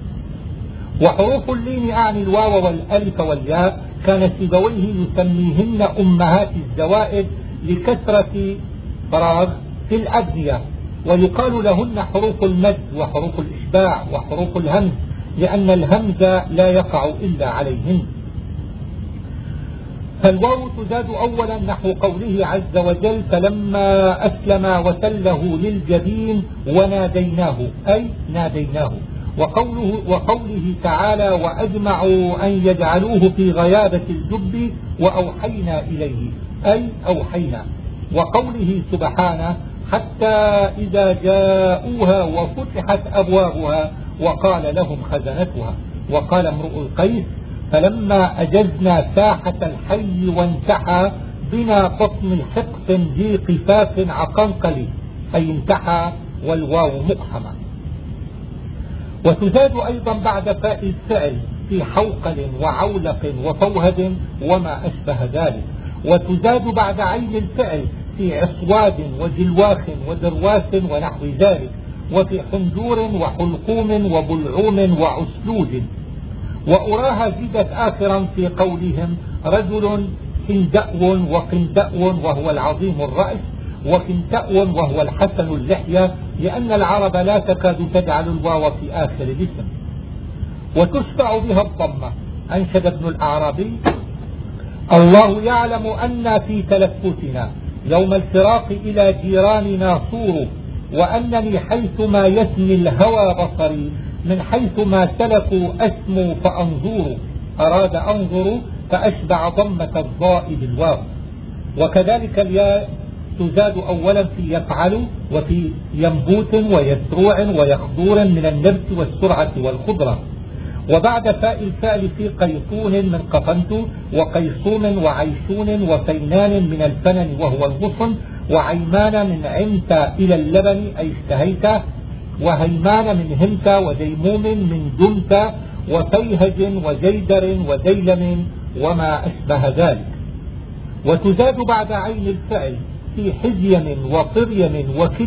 وحروف اللين أعني الواو والألف والياء كان سيبويه يسميهن أمهات الزوائد لكثرة فراغ في الأبنية، ويقال لهن حروف المد وحروف الإشباع وحروف الهمز لأن الهمز لا يقع إلا عليهن. فالواو تزاد أولا نحو قوله عز وجل فلما أسلم وسله للجبين وناديناه، أي ناديناه. وقوله تعالى وأجمعوا أن يجعلوه في غيابة الجب وأوحينا إليه، أي أوحينا. وقوله سبحانه حتى إذا جاءوها وفتحت أبوابها وقال لهم خزنتها. وقال امرؤ القيس فلما أجزنا ساحة الحي وانتحى بنا قطن حقف ذي قفاف عقنقل، أي انتحى والواو مقحمة. وتزاد أيضا بعد فاء الفعل في حوقل وعولق وفوهد وما أشبه ذلك. وتزاد بعد عين الفعل في عصواد وجلواخ ودرواس ونحو ذلك، وفي حنجور وحلقوم وبلعوم وعسلود. وأراها زيدت آخرا في قولهم رجل كندأو وقندأو وهو العظيم الرأس، وكنتأو وهو الحسن اللحية، لأن العرب لا تكاد تجعل الواو في آخر الاسم. وتشفع بها الضمة. أنشد ابن الأعرابي: الله يعلم أن في تلفتنا يوم الفراق إلى جيراننا صور، وأنني حيثما يسمي الهوى بصري من حيثما سلكوا أسمو فأنظر. أراد أنظر فأشبع ضمة الضاء بالواو. وكذلك الياء تزاد أولا في يفعل وفي ينبوت ويسروع ويخضور من النبت والسرعة والخضرة. وبعد فاء الفعل في قيطون من قطنت، وقيصوم وعيشون وفينان من الفنن وهو الغصن، وعيمان من عمت إلى اللبن أي اشتهيت، وهيمان من همت، وديموم من دمت، وفيهج وزيدر وزيلم وما أشبه ذلك. وتزاد بعد عين الفعل في حزيم وطريم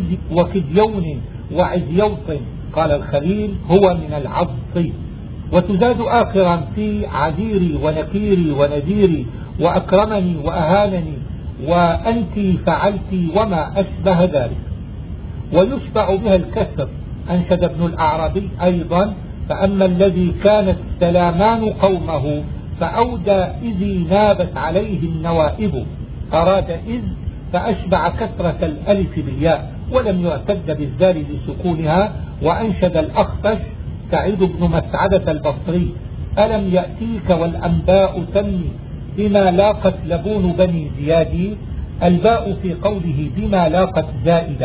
وكديون وعزيوط، قال الخليل هو من العض. وتزاد آخرا في عذيري ونكيري ونديري وأكرمني وأهانني وأنت فعلتي وما أشبه ذلك. ويشفع بها الكسر. أنشد ابن الأعرابي أيضا: فأما الذي كانت سلامان قومه فأودى إذ نابت عليه النوائب. أراد إذ فأشبع كثرة الألف بالياء، ولم يعتد بالذال لسكونها. وأنشد الأخفش سعيد بن مسعدة البصري: ألم يأتيك والأنباء تنمي بما لاقت لبون بني زياد. الباء في قوله بما لاقت زائدة.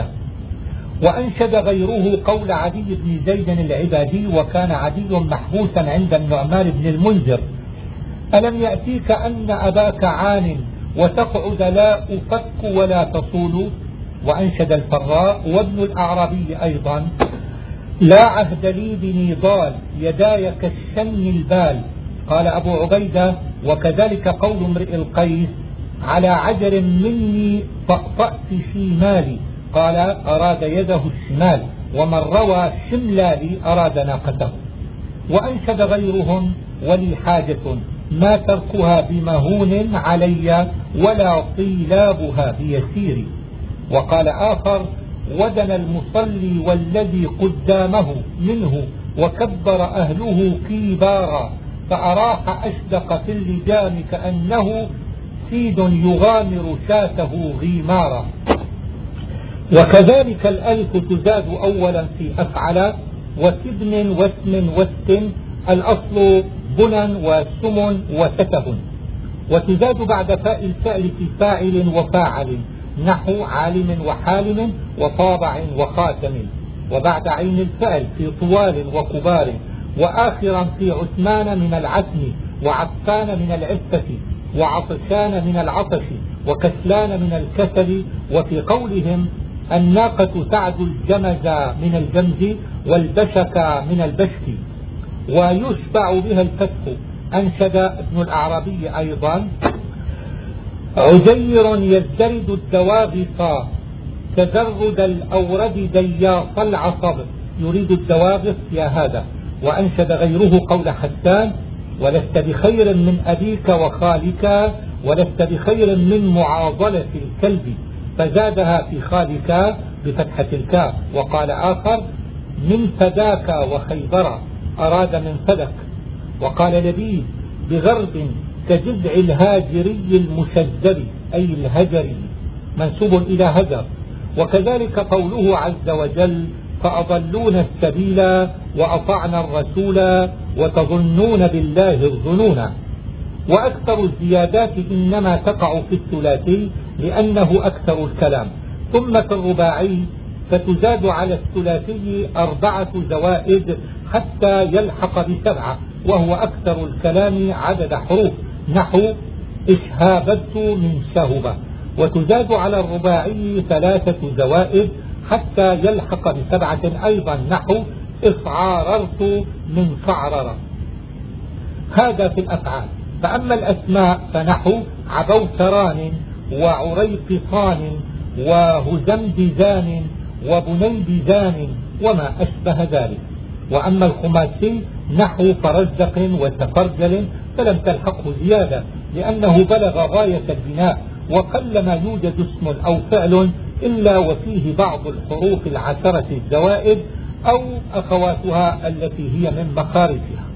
وأنشد غيره قول عدي بن زيد العبادي، وكان عدي محبوسا عند النعمان بن المنذر: ألم يأتيك أن أباك عان وتقعد لا أفك ولا تصول. وأنشد الفراء وابن الأعرابي أيضا: لا عهد لي بنضال يداي كالشن البال. قال أبو عبيدة: وكذلك قول امرئ القيس: على عجر مني طأطأت شمالي. قال أراد يده الشمال. ومن روى شملالي أراد ناقته. وأنشد غيرهم: ولي حاجة ما تركها بمهون علي ولا طيلابها بيسير. وقال آخر: ودن المصلي والذي قدامه منه وكبر أهله كيبارا، فأراح أشدق في اللجام كأنه سيد يغامر شاته غيمارا. وكذلك الألف تزاد أولا في أفعل وسبن واسم واستن، الأصل بنا وسم وستب. وتزاد بعد فاء الفعل في فاعل وفاعل، نحو عالم وحالم وطابع وخاتم. وبعد عين الفعل في طوال وكبار، وآخرا في عثمان من العتم، وعفان من العفة، وعطشان من العطش، وكسلان من الكسل. وفي قولهم الناقة تعد الجمز من الجمز، والبشك من البشك. ويشبع بها الفتح. أنشد ابن الأعرابي أيضا: عجير يزدرد الدواغف تزرد الأورد دياص العصب. يريد الدواغف يا هذا. وأنشد غيره قول حسان: ولست بخير من أبيك وخالك، ولست بخير من معاضلة الكلب، فزادها في خالك بفتحة الكاف. وقال آخر: من فداك وخيبر، أراد من فدك. وقال لبيد: بغرب كجذع الهاجري المشذر، أي الهجري منسوب إلى هجر. وكذلك قوله عز وجل: فأضلون السبيل وأطعنا الرسول وتظنون بالله الظنون. وأكثر الزيادات إنما تقع في الثلاثي لأنه أكثر الكلام. ثم في الرباعي فتزاد على الثلاثي 4 زوائد حتى يلحق ب7، وهو أكثر الكلام عدد حروف، نحو اشهابت من شهبة. وتزاد على الرباعي 3 زوائد حتى يلحق ب7 أيضا نحو إصعاررت من صعرر. هذا في الأفعال. فأما الأسماء فنحو عبوتران وعريقصان وهزمبزان وبنيبزان وما أشبه ذلك. وأما الخماسي نحو فرزدق وتفرجل فلم تلحقه زيادة لأنه بلغ غاية البناء، وقلما يوجد اسم أو فعل إلا وفيه بعض الحروف ال10 الزوائد أو أخواتها التي هي من مخارجها.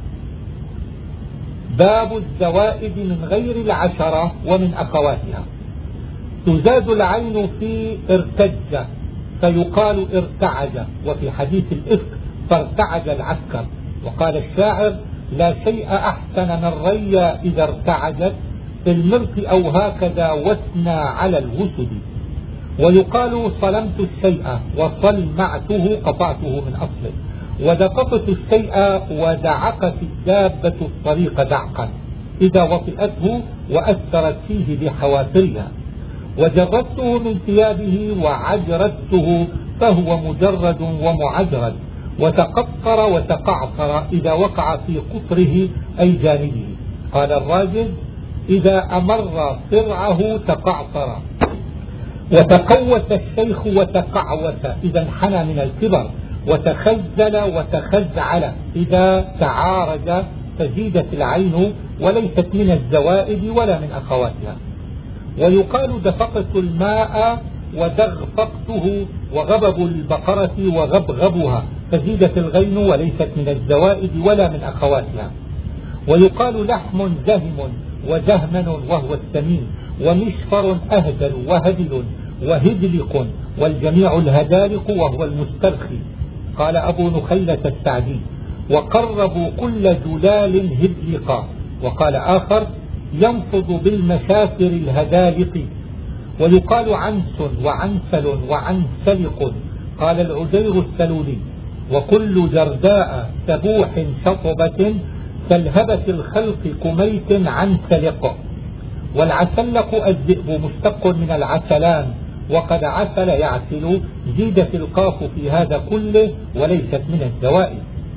باب الزوائد من غير 10 ومن أخواتها. تزاد العين في ارتج فيقال ارتعج، وفي حديث الإفك فارتعج العسكر. وقال الشاعر: لا شيء أحسن من ري إذا ارتعجت في المرق أو هكذا وثنى على الوسد. ويقال صلمت الشيء وصلمعته قطعته من أصله، ودققت الشيء ودعقت الدابة الطريق دعقا إذا وطئته وأثرت فيه بحوافرها. وجردته من ثيابه وعجردته فهو مجرد ومعجرد. وتقطر وتقعصر إذا وقع في قطره أي جانبه. قال الراجل: إذا أمر صرعه تقعصر. وتقوس الشيخ وتقعوس إذا انحنى من الكبر. وتخزل وتخزعل إذا تعارج فزيدت العين وليست من الزوائد ولا من أخواتها. ويقال دفقت الماء ودغفقته، وغبب البقرة وغبغبها فزيدت الغين وليست من الزوائد ولا من أخواتها. ويقال لحم زهم وزهمن وهو السمين، ومشفر أهدل وهدل وهدلق، والجميع الهدالق وهو المسترخي. قال أبو نخيلة السعدي: وقربوا كل جلال هدلقا. وقال آخر: ينفض بالمشافر الهدالق. ويقال عنس وعنسل وعنسلق. قال العزير السلولي: وكل جرداء سبوح شطبة كالهبة الخلق كميت عنسلق. والعسلق الذئب مشتق من العسلان، وقد عسل يعسل زيدت القاف في هذا كله وليست من الزوائد.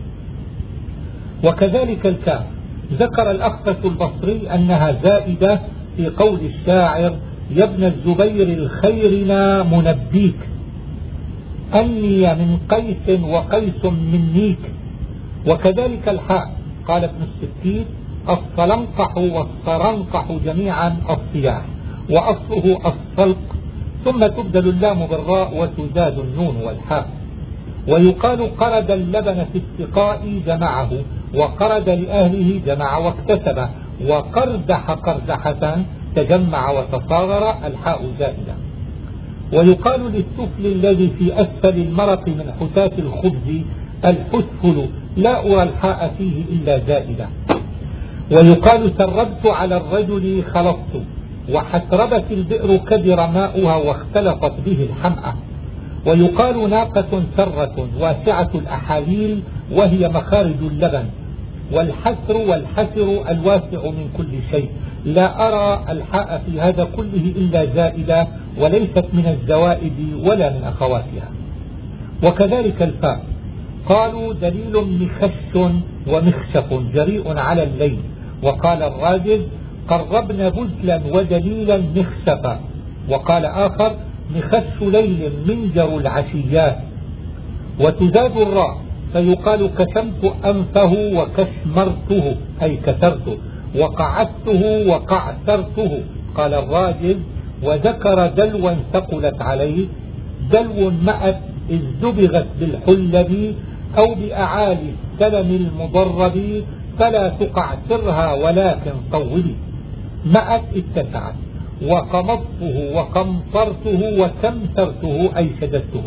وكذلك الكاف ذكر الأخفش البصري أنها زائدة في قول الشاعر: يا ابن الزبير الخيرنا منبيك، أني من قيس وقيس من نيك. وكذلك الحاء. قال ابن الستير: الصلنقح والصرنقح جميعا الصياح، وأصله الصلق، ثم تبدل اللام بالراء وتزاد النون والحاء. ويقال قرد اللبن في السقاء جمعه، وقرد لأهله جمع واكتسب، وقردح قردحة تجمع وتصاغر الحاء زائدة. ويقال للسفل الذي في أسفل المرق من حساة الخبز الحسفل، لا أرى الحاء فيه إلا زائدة. ويقال سربت على الرجل خلطت، وحتربت البئر كدر ماؤها واختلطت به الحمأة. ويقال ناقة سرة واسعة الأحاليل وهي مخارج اللبن. والحسر والحسر الواسع من كل شيء. لا أرى الحاء في هذا كله إلا زائدة وليست من الزوائد ولا من أخواتها. وكذلك الفاء. قالوا دليل مخش ومخشف جريء على الليل. وقال الراجل: قربنا بزلا ودليلا مخشفا. وقال آخر: مخش ليل منجر العشيات. وتزاد الراء فيقال كشمت أنفه وكشمرته أي كسرته، وقعدته وقعثرته. قال الراجل: وذكر دلوا ثقلت عليه، دلو مأت إذ دبغت بالحلب أو بأعالي السلم المضرب، فلا تقعثرها ولكن طولي. مأت اتسعت، وقمضته وقمطرته وكمثرته أي شددته،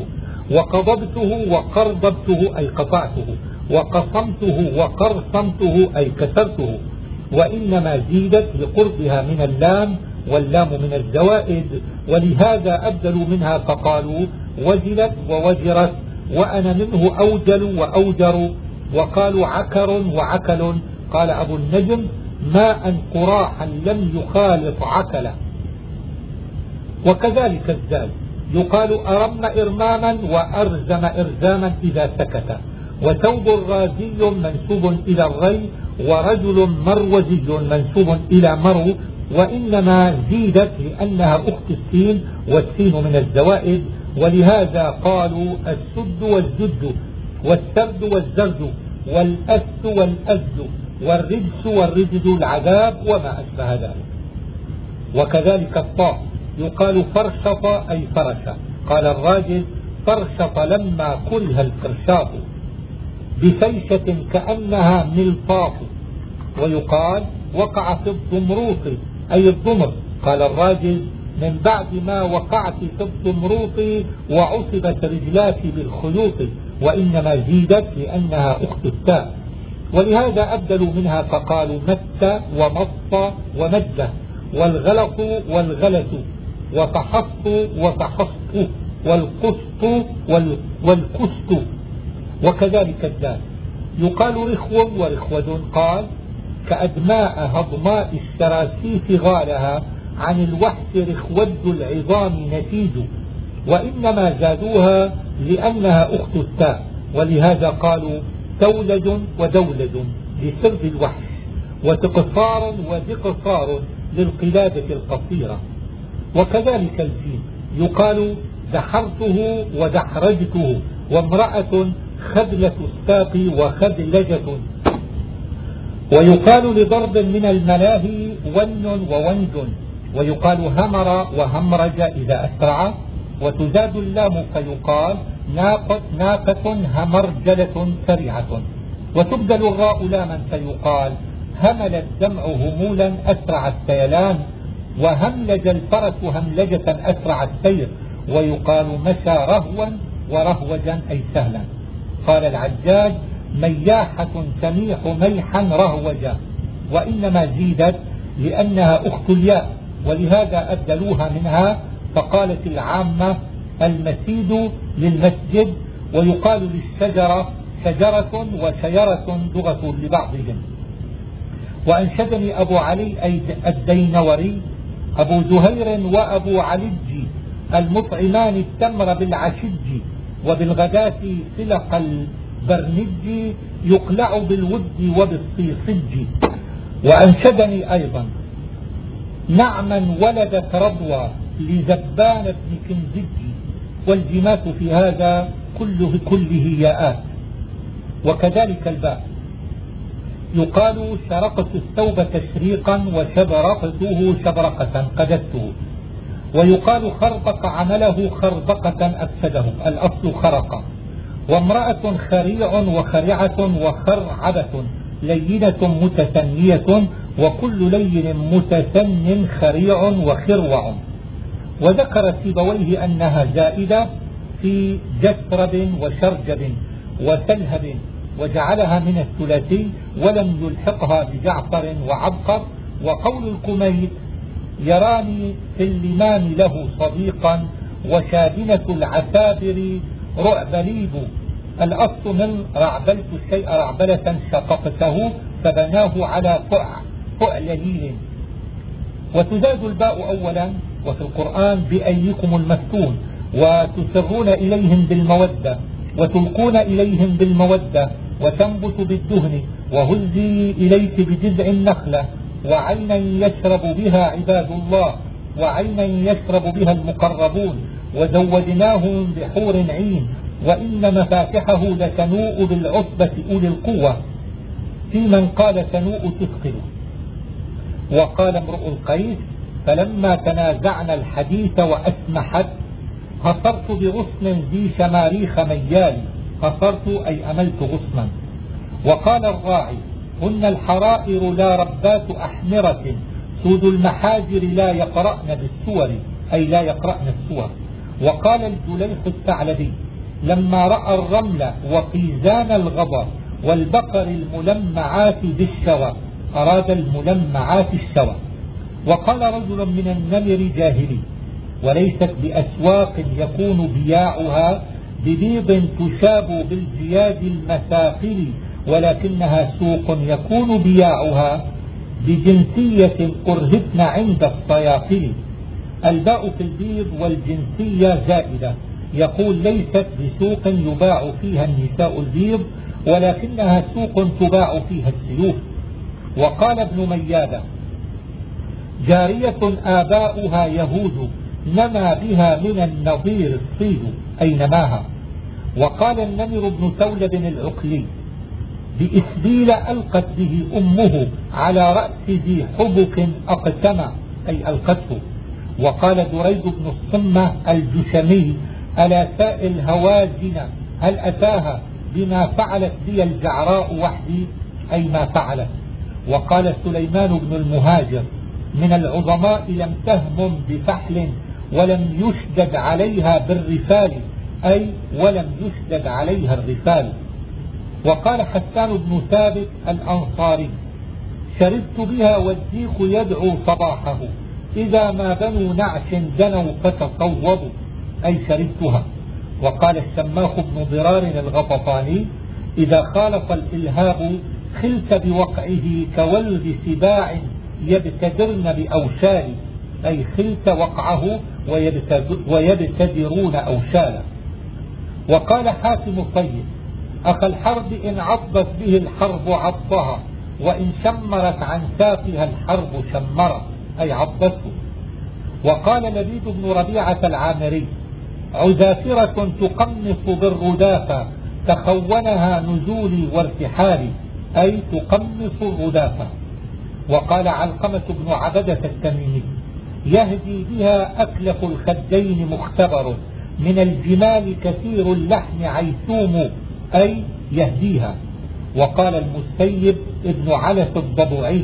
وقضبته وقرضبته أي قطعته، وقصمته وقرصمته أي كسرته. وإنما زيدت لقربها من اللام، واللام من الزوائد، ولهذا أبدلوا منها فقالوا وجلت ووجرت، وأنا منه أوجل وأوجر. وقالوا عكر وعكل. قال أبو النجم: ماء قراحا لم يخالط عكلا. وكذلك الزال. يقال أرم إرماما وأرزم إرزاما إذا سكت. وثوب رازي منسوب إلى الري، ورجل مروزي منسوب إلى مرو، وإنما زيدت لأنها أخت السين، والسين من الزوائد، ولهذا قالوا السد والزد والسرد والزرد والأس والأزد والرجس والرجد العذاب وما أشبه ذلك. وكذلك الطاء يقال فرشط أي فرش. قال الراجل فرشط لما كره الفرشاط بفيشة كأنها ملطاف. ويقال وقع في الضمروط أي الضمر. قال الراجل من بعد ما وقعت في الضمروط وعصبت رجلاتي بالخيوط، وإنما زيدت لأنها أخت التاء. ولهذا أبدلوا منها فقالوا مت ومص ومجة، والغلط والغلت، وفحصت وفحصت، والقسط والكست. وكذلك الدال يقال رخو ورخود. قال كأدماء هضماء الشراسيف غالها، عن الوحش رخود العظام نتيج. وإنما زادوها لأنها أخت التاء، ولهذا قالوا تولج ودولج لسرد الوحش، وتقصار ودقصار للقلادة القصيرة. وكذلك الجيم يقال دحرته ودحرجته، وامرأة خذلة الساق وخذلجة. ويقال لضرب من الملاهي ون وونج. ويقال همر وهمرج إذا أسرع. وتزاد اللام فيقال ناقة همرجلة سريعة. وتبدل الراء لاما فيقال همل الدمع همولا أسرع السيلان، وهملج الفرس هملجة أسرع السير. ويقال مشى رهوا ورهوجا أي سهلا. قال العجاج مياحة تميح ميحا رهوجا، وإنما زيدت لأنها أخت الياء، ولهذا أبدلوها منها. فقالت العامة المسيد للمسجد. ويقال للشجرة شجرة وشيرة لغة لبعضهم. وأنشدني أبو علي الدينوري أبو زهير وأبو علج المطعمان التمر بالعشج، وبالغداة سلق البرنج يقلع بالود وبالصيصج. وأنشدني أيضا نعما ولدت رضوى لزبان بن كنزج، والجمات في هذا كله ياءات. وكذلك الباء يقال شرقت الثوب تشريقا وشبرقته شبرقة قددته. ويقال خربق عمله خربقة أفسده، الأصل خرق. وامرأة خريع وخرعة وخرعبة لينة متثنية، وكل لين متثن خريع وخروع. وذكر سيبويه أنها زائدة في جسرب وشرجب وسلهب، وجعلها من الثلاثي ولم يلحقها بجعفر وعبقر. وقول الكميت يراني في اللمام له صديقا، وشابنة العسابر رعبليب، الأصل من رعبلت الشيء رعبلة شققته فبناه على فعلليل. وتزاد الباء أولا وفي القرآن بأيكم المفتون، وتسرون إليهم بالمودة، وتلقون إليهم بالمودة، وتنبت بالدهن، وهزي إليك بجذع النخلة، وعينا يشرب بها عباد الله، وعينا يشرب بها المقربون، وزوجناهم بحور عين، وإن مفاتحه لتنوء بالعصبة أولي القوة. في من قال تنوء تثقل. وقال امرؤ القيس فلما تنازعنا الحديث وأسمحت هصرت بغصن ذي شماريخ ميال، هصرت أي أملت غصنا. وقال الراعي هن الحرائر لا ربات أحمرة، سود المحاجر لا يقرأن بالسور، أي لا يقرأن السور. وقال الجليح الثعلبي لما رأى الرمل وقيزان الغبر والبقر الملمعات بالشوى، أراد الملمعات الشوى. وقال رجل من النمر جاهلي وليست بأسواق يكون بياعها ببيض تشاب بالزياد المساقل، ولكنها سوق يكون بياعها بجنسية قرهتن عند الصياقل. الباء في البيض والجنسية زائدة. يقول ليست بسوق يباع فيها النساء البيض، ولكنها سوق تباع فيها السيوف. وقال ابن ميادة جارية آباؤها يهود نما بها من النظير الصيد أي نماها. وقال النمر بن ثولب العقلي بإسبيل ألقت به أمه على رأس ذي حبك أقسم أي ألقته. وقال دريد بن الصمة الجشمي ألا سائل هوازن هل أتاها بما فعلت بي الجعراء وحدي أي ما فعلت. وقال سليمان بن المهاجر من العظماء لم تهمم بفحل ولم يشدد عليها بالرفال أي ولم يشدد عليها الرفال. وقال حسان بن ثابت الأنصاري شربت بها والديك يدعو صباحه إذا ما بنوا نعش دنوا فتطوضوا أي شربتها. وقال الشماخ بن ضرار الغطفاني إذا خالف الإلهاب خلت بوقعه كولد سباع يبتدرن بأوشال أي خلت وقعه ويبتدرون أوشالا. وقال حاتم الطيب أخا الحرب إن عضت به الحرب عضها وإن شمرت عن ساقها الحرب شمرت أي عضته. وقال لبيد بن ربيعة العامري عذافرة تقمص بالردافة تخونها نزولي وارتحالي أي تقمص الردافة. وقال علقمة بن عبدة التميمي يهدي بها أكلف الخدين مختبر من الجمال كثير اللحم عيثوم أي يهديها. وقال المسيب ابن علف الضبعي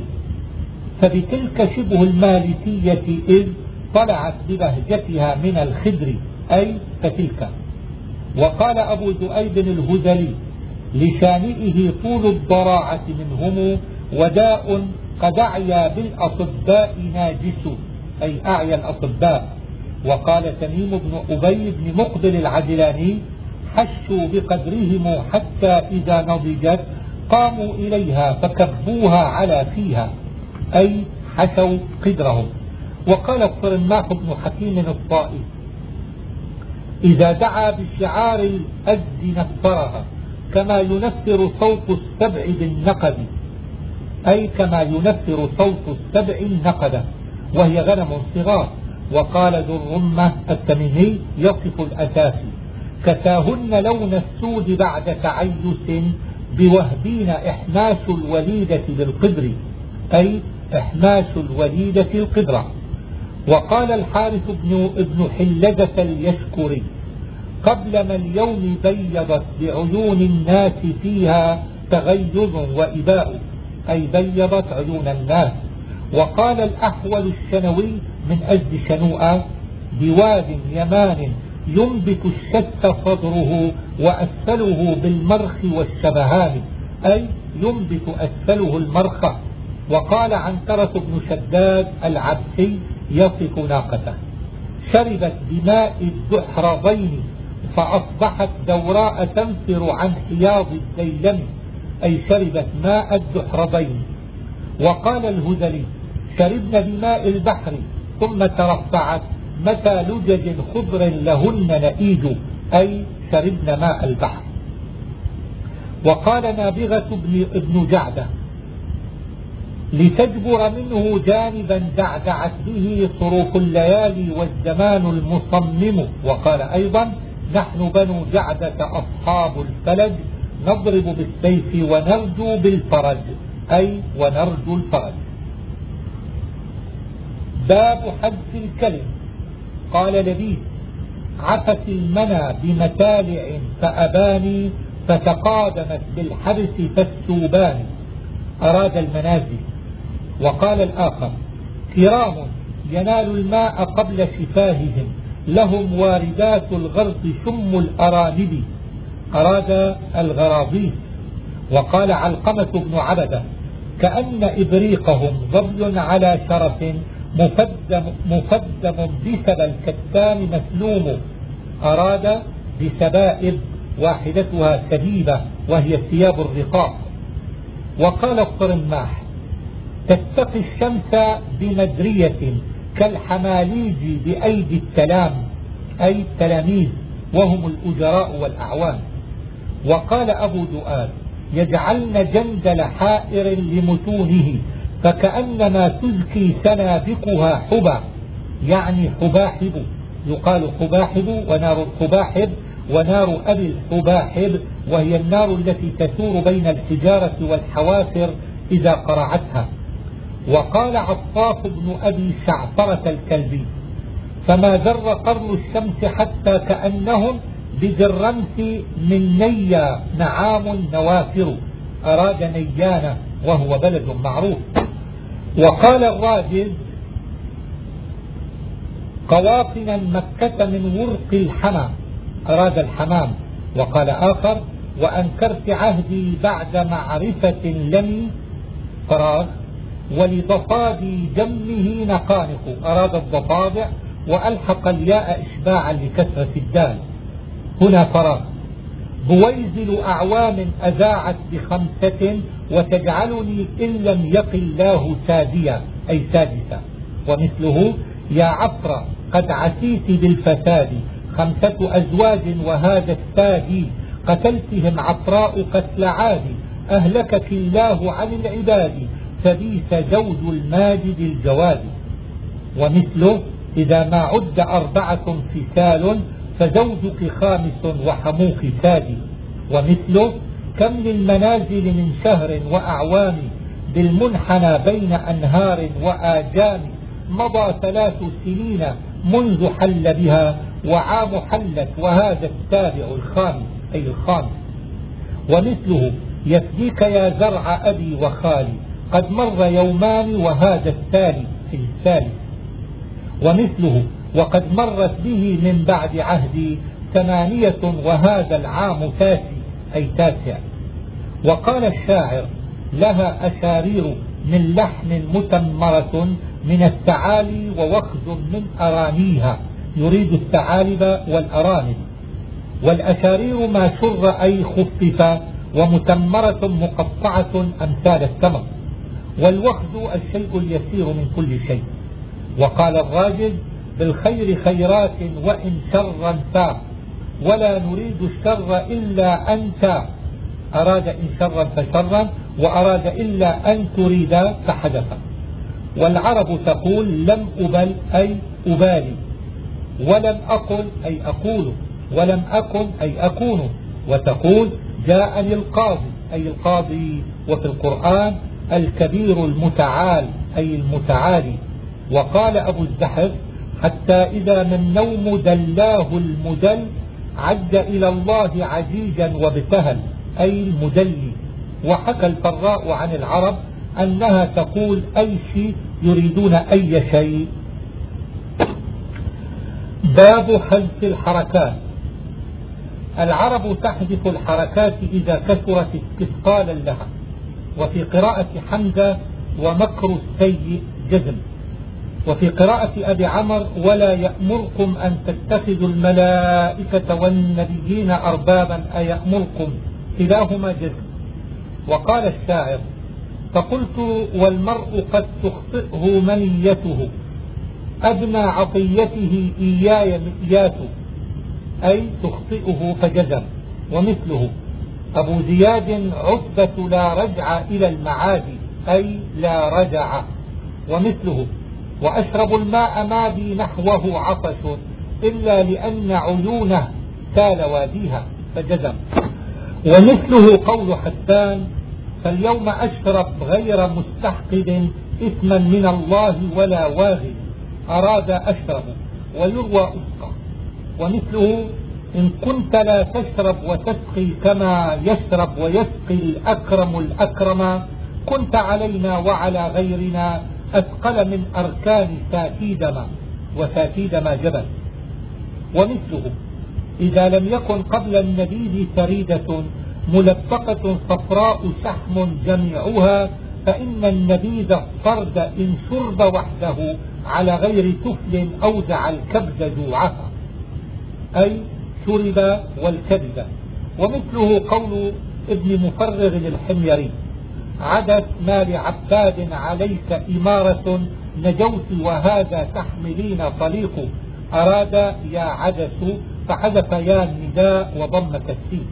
فبتلك شبه المالكية إذ طلعت ببهجتها من الخدر أي فتلك. وقال أبو ذؤيب الهذلي لشانئه طول الضراعة منهم وداء قد أعيا بالأطباء ناجس أي أعيا الأطباء. وقال تميم بن أبي بن مقبل العجلاني حشوا بقدرهم حتى إذا نضجت قاموا إليها فكبوها على فيها أي حشوا قدرهم. وقال الصرماح بن حكيم الطائي إذا دعا بشعار الأزد نفرها كما ينفر صوت السبع بالنقد أي كما ينفر صوت السبع النقد وهي غنم صغار. وقال ذو الرمة التميمي يصف الأساسي كساهن لون السود بعد تعيس بوهبين إحماس الوليدة بالقدر أي إحماس الوليدة القدرة. وقال الحارث ابن حلجة اليشكري قبل ما اليوم بيضت بعيون الناس فيها تغيظ وإباء أي بيضت عيون الناس. وقال الأحول الشنوي من أجل شنوءة بواد يمان ينبت الشت صدره وأسفله بالمرخ والشبهان أي ينبت أسفله المرخ. وقال عنترة بن شداد العبسي يصف ناقته شربت بماء الدحرضين فأصبحت دوراء تنفر عن حياض الديلم أي شربت ماء الدحرضين. وقال الهذلي شربن بماء البحر ثم ترفعت متى لجج خضر لهن نئيج أي شربن ماء البحر. وقال نابغة ابن جعدة لتجبر منه جانبا دعدعت به صروف الليالي والزمان المصمم. وقال أيضا نحن بنو جعدة أصحاب الفلج نضرب بالسيف ونرجو بالفرج أي ونرجو الفرج. باب حذف الكلم. قال لبيد عفت المنى بمتالع فأباني فتقادمت بالحرس فالسوبان أراد المنازل. وقال الآخر كرام ينال الماء قبل شفاههم لهم واردات الغرط شم الأرانب أراد الغراضيس. وقال علقمة بن عبدة كأن إبريقهم ظبي على شرف مفدم بسبى الكتان مسلوم أراد بسبائب واحدتها سبيبة وهي ثياب الرقاق. وقال الصرماح تتقي الشمس بمدرية كالحماليج بأيدي التلام أي التلاميذ وهم الأجراء والأعوان. وقال أبو دؤاد يجعلن جندل حائر لمتونه فكأنما تزكي سنابقها حبا، يعني حباحب، يقال حباحب ونار الحباحب ونار أبي الحباحب، وهي النار التي تثور بين الحجارة والحوافر إذا قرعتها. وقال عطاف بن أبي شعفرة الكلبي فما ذر قرن الشمس حتى كأنهم بذرمس من نيا نعام نوافر، أراد نيانة وهو بلد معروف. وقال الراجل قواطنا مكة من ورق الحمى، أراد الحمام. وقال آخر وأنكرت عهدي بعد معرفة لم فراغ، ولضفادي جمه نقانق، أراد الضفادع وألحق الياء إشباعا لكثرة الدال، هنا فراغ. بويزل أعوام أذاعت بخمسة وتجعلني إن لم يق الله ساديا أي سادسا. ومثله يا عفرة قد عسيت بالفساد 5 أزواج وهذا السادي، قتلتهم عفراء قتل عادي، أهلكك الله عن العباد، فبيس زوج الماجد الجواد. ومثله إذا ما عد 4 فسال فزوجك 5 وحموك سادي. ومثله كم للمنازل من شهر وأعوام، بالمنحنى بين أنهار وآجام، مضى 3 سنين منذ حل بها، وعام حلت وهذا السابع الخامس أي الخامس. ومثله يفديك يا زرع أبي وخالي، قد مر يومان وهذا الثالث أي الثالث. ومثله وقد مرت به من بعد عهدي 8 وهذا العام تاسع أي تاسع. وقال الشاعر لها أشارير من لحم متمرة من الثعالي ووخز من أرانيها، يريد الثعالب والأرانب. والأشارير ما شر أي خفف، ومتمرة مقطعة أمثال التمر، والوخز الشيء اليسير من كل شيء. وقال الراجل بالخير خيرات وإن شرا فا، ولا نريد الشر إلا أنت، أراد إن شرا فشرا، وأراد إلا أن تريد فحدث. والعرب تقول لم أبل أي أبالي، ولم أقل أي أقول، ولم أكن أي أكون. وتقول جاءني القاضي أي القاضي، وفي القرآن الكبير المتعال أي المتعالي. وقال أبو الزحف حتى إذا ما النوم دلاه المدل، عد إلى الله عجيجا وابتهل أي المدلي. وحكى الفراء عن العرب أنها تقول أي شيء يريدون أي شيء. باب حذف الحركات. العرب تحذف الحركات إذا كثرت استثقالا لها. وفي قراءة حمزة ومكر السيء جزم. وفي قراءة أبي عمرو ولا يأمركم أن تتخذوا الملائكة والنبيين أربابا أيأمركم، كلاهما جزم. وقال الشاعر فقلت والمرء قد تخطئه منيته، أدنى عطيته إياي مئياته أي تخطئه فجزم. ومثله أبو زياد عتبة لا رجع إلى المعاد أي لا رجع. ومثله وأشرب الماء ما بي نحوه عطش، إلا لأن عيونه تال واديها فجزم. ومثله قول حسان فاليوم أشرب غير مستحقد إثما من الله ولا واغد، أراد أشرب ويروى أسقى. ومثله إن كنت لا تشرب وتسقي كما يشرب ويسقي الأكرم الأكرم، كنت علينا وعلى غيرنا أثقل من أركان ساتيدما، وساتيدما جبل. ومثله إذا لم يكن قبل النبيذ ثريدة ملبقة صفراء شحم جميعها، فإن النبيذ الصرد إن شرب وحده على غير تفل أوزع الكبد جوعها أي شرب والكبد. ومثله قول ابن مفرغ الحميري عدت ما لعباد عليك إمارة نجوت وهذا تحملين طليق، أراد يا عدس فحذف يا النداء وضم تسهيل.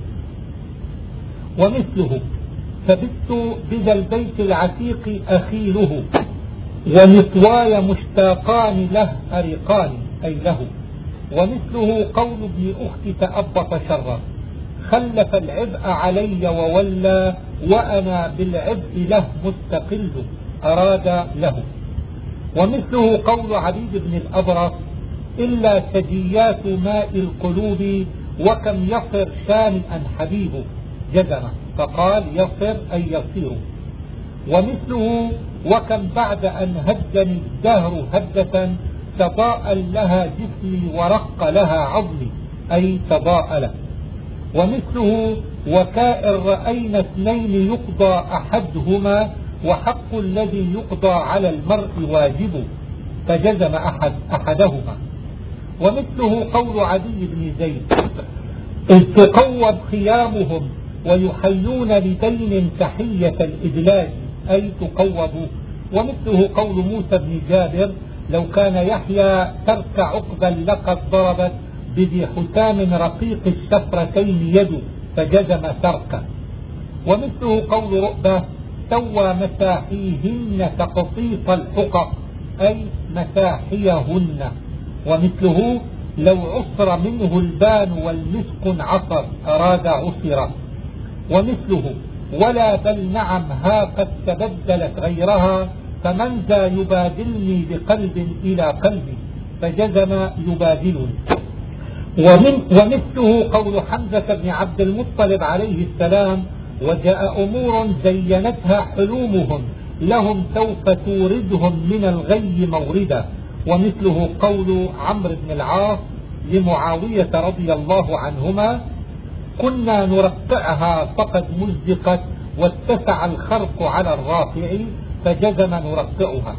ومثله فبت بذا البيت العتيق أخيله، ومثواي مشتاقان له أريقان أي له. ومثله قول ابن أختي تأبط شرا، خلف العبء علي وولى، وأنا بالعبء له مستقل، أراد له. ومثله قول عبيد بن الأبرص، إلا سجيات ماء القلوب، وكم يصر شانئا حبيبه، جزم فقال يصر أي يصير. ومثله وكم بعد أن هدني الدهر هدة، تضاءل لها جسمي ورق لها عظمي أي تضاءل. ومثله وكائن رأينا اثنين يقضى أحدهما، وحق الذي يقضى على المرء واجب، فجزم أحدهما. ومثله قول عدي بن زيد، إذ تقوب خيامهم ويحيون لدين تحية الإدلاج أي تقوبوا. ومثله قول موسى بن جابر، لو كان يحيى ترك عقبا لقد ضربت بذي حسام رقيق الشفرتين يد، فجزم تركا. ومثله قول رؤبة، سوى مساحيهن تقطيط الحقق أي مساحيهن. ومثله لو عصر منه البان والمسك عصر، أراد عصر. ومثله ولا بل نعم ها قد تبدلت غيرها، فمن ذا يبادلني بقلب إلى قلبي، فجزم يبادلني. ومثله قول حمزة بن عبد المطلب عليه السلام، وجاء أمور زينتها حلومهم، لهم سوف توردهم من الغي موردا. ومثله قول عمرو بن العاص لمعاوية رضي الله عنهما، كنا نرقعها فقد مزقت، واتسع الخرق على الرافع، فجزم نرقعها.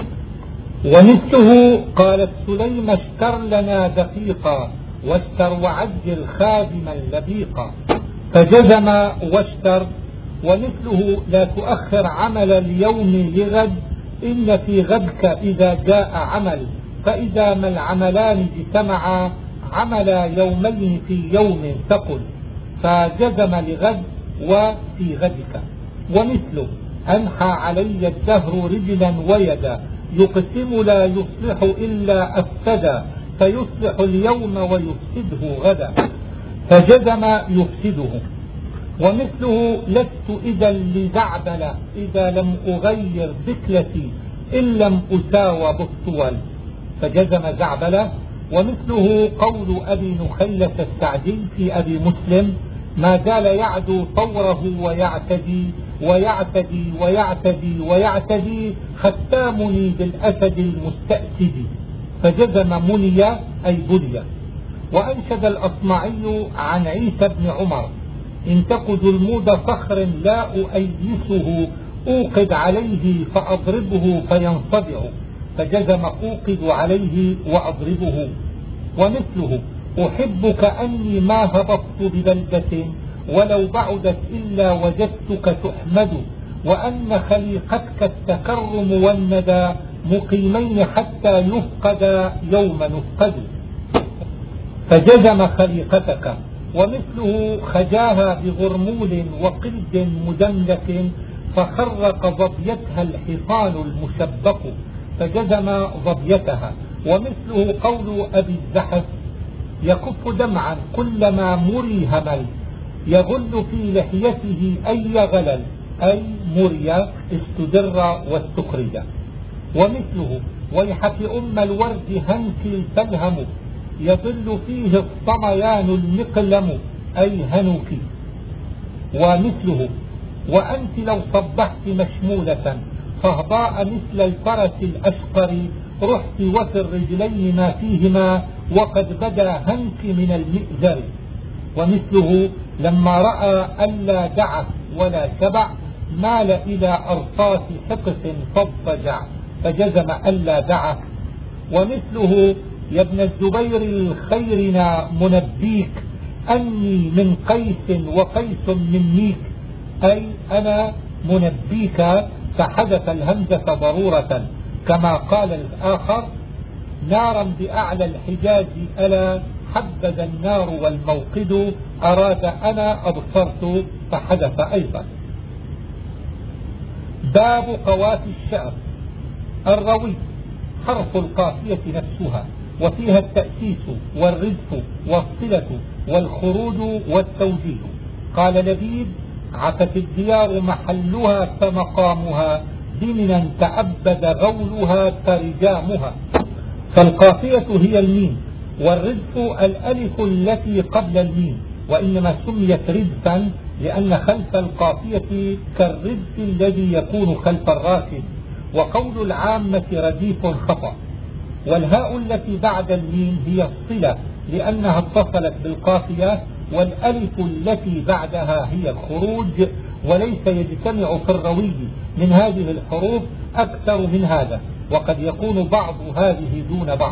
ومثله قالت سليم اشتر لنا دقيقا، واشتر وعجل خادما لبيقا، فجزم واشتر. ومثله لا تؤخر عمل اليوم لغد، إن في غدك إذا جاء عمل، فإذا ما العملان اجتمعا عملا يومين في يوم ثقل، فجزم لغد وفي غدك. ومثله أنحى علي الدهر رجلا ويدا، يقسم لا يصلح إلا أفسدا، فيصلح اليوم ويفسده غدا، فجزم يفسده. ومثله لست إذا لزعبل، إذا لم أغير ذكلتي إن لم أساوى بالطول، فجزم زعبل. ومثله قول أبي نخلة السعدي في أبي مسلم، ما زال يعدو طوره ويعتدي ويعتدي ويعتدي ويعتدي، ختامني بالأسد المستأسد، فجزم مني أي بلي. وأنشد الأصمعي عن عيسى بن عمر، إن تك جلمود صخر لا أؤيسه، أوقد عليه فأضربه فينصدع، فجزم أوقد عليه وأضربه. ومثله أحبك أني ما هبطت ببلدة، ولو بعدت إلا وجدتك تحمد، وأن خليقتك التكرم والندى، مقيمين حتى يفقد يوم نفقد، فجزم خليقتك. ومثله خجاها بغرمول وقلد مدملة، فخرق ظبيتها الحصان المشبق، فجزم ظبيتها. ومثله قول أبي الزحف، يكف دمعا كلما مري همل، يغل في لحيته أي غلل، أي مري استدر واستخرج. ومثله ويحك أم الورد هنك تلهم، يظل فيه الصميان المقلم، أي هنك. ومثله وأنت لو صبحت مشمولة، فهضاء مثل الفرس الأشقر، رحت وفي الرجلين ما فيهما، وقد بدا هنك من المئزر. ومثله لما رأى ألا دعف ولا شبع، مال إلى أرصاص حقف فاضطجع، فجزم ألا دعف. ومثله يا ابن الزبير الخيرنا منبيك، أني من قيس وقيس من ميك، أي أنا منبيك، فحدث الهمزة ضرورة، كما قال الآخر نارا بأعلى الحجاز ألا حبذا النار والموقد أراد أنا أبصرت فحدث أيضا. باب قوافي الشعر. الروي حرف القافية نفسها، وفيها التأسيس والردف والصلة والخروج والتوجيه. قال لبيد عفت الديار محلها فمقامها بمنا تعبد غولها ترجامها. فالقافية هي الميم، والردف الألف التي قبل الميم، وإنما سميت ردفا لأن خلف القافية كالردف الذي يكون خلف الراشد، وقول العامة رديف خطأ. والهاء التي بعد الميم هي الصلة لأنها اتصلت بالقافية، والألف التي بعدها هي الخروج، وليس يجتمع في الروي من هذه الحروف أكثر من هذا، وقد يكون بعض هذه دون بعض.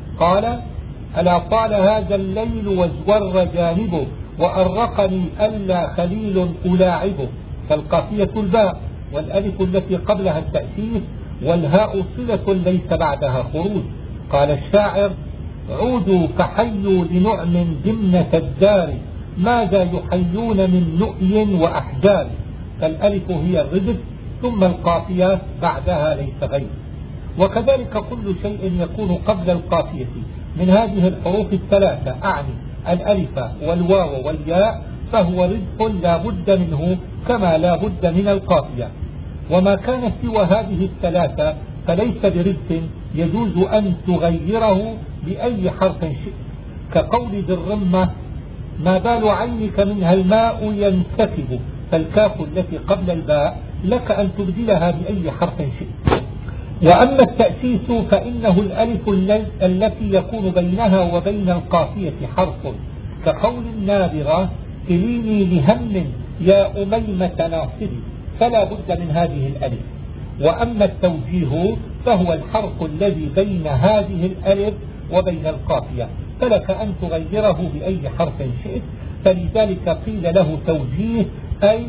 قال ألا طال هذا الليل وازور جانبه وأرقني ألا خليل ألاعبه. فالقافية الباء، والألف التي قبلها التأسيس، والهاء صلة ليس بعدها خروج. قال الشاعر عودوا فحيوا لنعم دمنة الدار ماذا يحيون من نؤي وأحجار. فالألف هي الردف ثم القافية بعدها ليس غير. وكذلك كل شيء يكون قبل القافية من هذه الحروف الثلاثة أعني الألف والواو والياء فهو ردف لا بد منه كما لا بد من القافية. وما كان سوى هذه الثلاثة فليس بردف يجوز أن تغيره بأي حرف شئت، كقول ذي الرمة ما بال عينك منها الماء ينسكب، فالكاف التي قبل الباء لك أن تبدلها بأي حرف شئت. وأما التأسيس فإنه الألف التي يكون بينها وبين القافية حرف، كقول النابغة كليني لهم يا أميمة ناصري، فلا بد من هذه الألف. وأما التوجيه فهو الحرف الذي بين هذه الألف وبين القافية، فلك أن تغيره بأي حرف شئت، فلذلك قيل له توجيه أي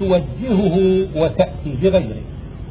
توجهه وتأتي بغيره.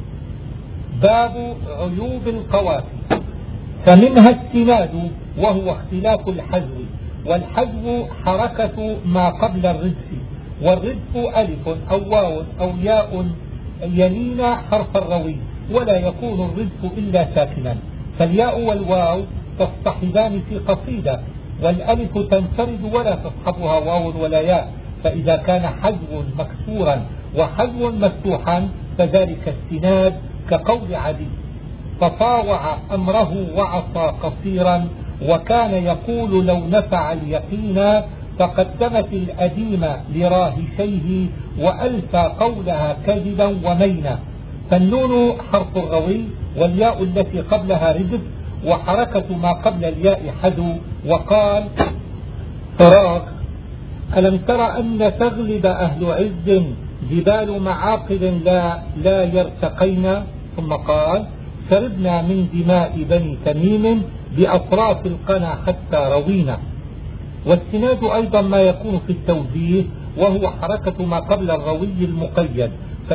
باب عيوب القوافي. فمنها السناد وهو اختلاف الحذو، والحذو حركة ما قبل الردف، والردف ألف أو واو أو ياء يلينا حرف الروي، ولا يكون الردف إلا ساكنا، فالياء والواو تصطحبان في قصيدة، والألف تنفرد ولا تصحبها واو ولا ياء. فإذا كان حذو مكسورا وحذو مفتوحا فذلك السناد، كقول عدي تطاوع أمره وعصى قصيرا وكان يقول لو نفع اليقين فقدمت الأديم لراهشيه وألفى قولها كذبا ومينا. فالنون حرف الروي، والياء التي قبلها ردف، وحركة ما قبل الياء حذو. وقال فراغ ألم تر أن تغلب أهل عز جبال معاقل لا يرتقين. ثم قال شربنا من دماء بني تميم بأطراف القنا حتى روينا. والسناد أيضا ما يكون في التوجيه، وهو حركة ما قبل الروي المقيد،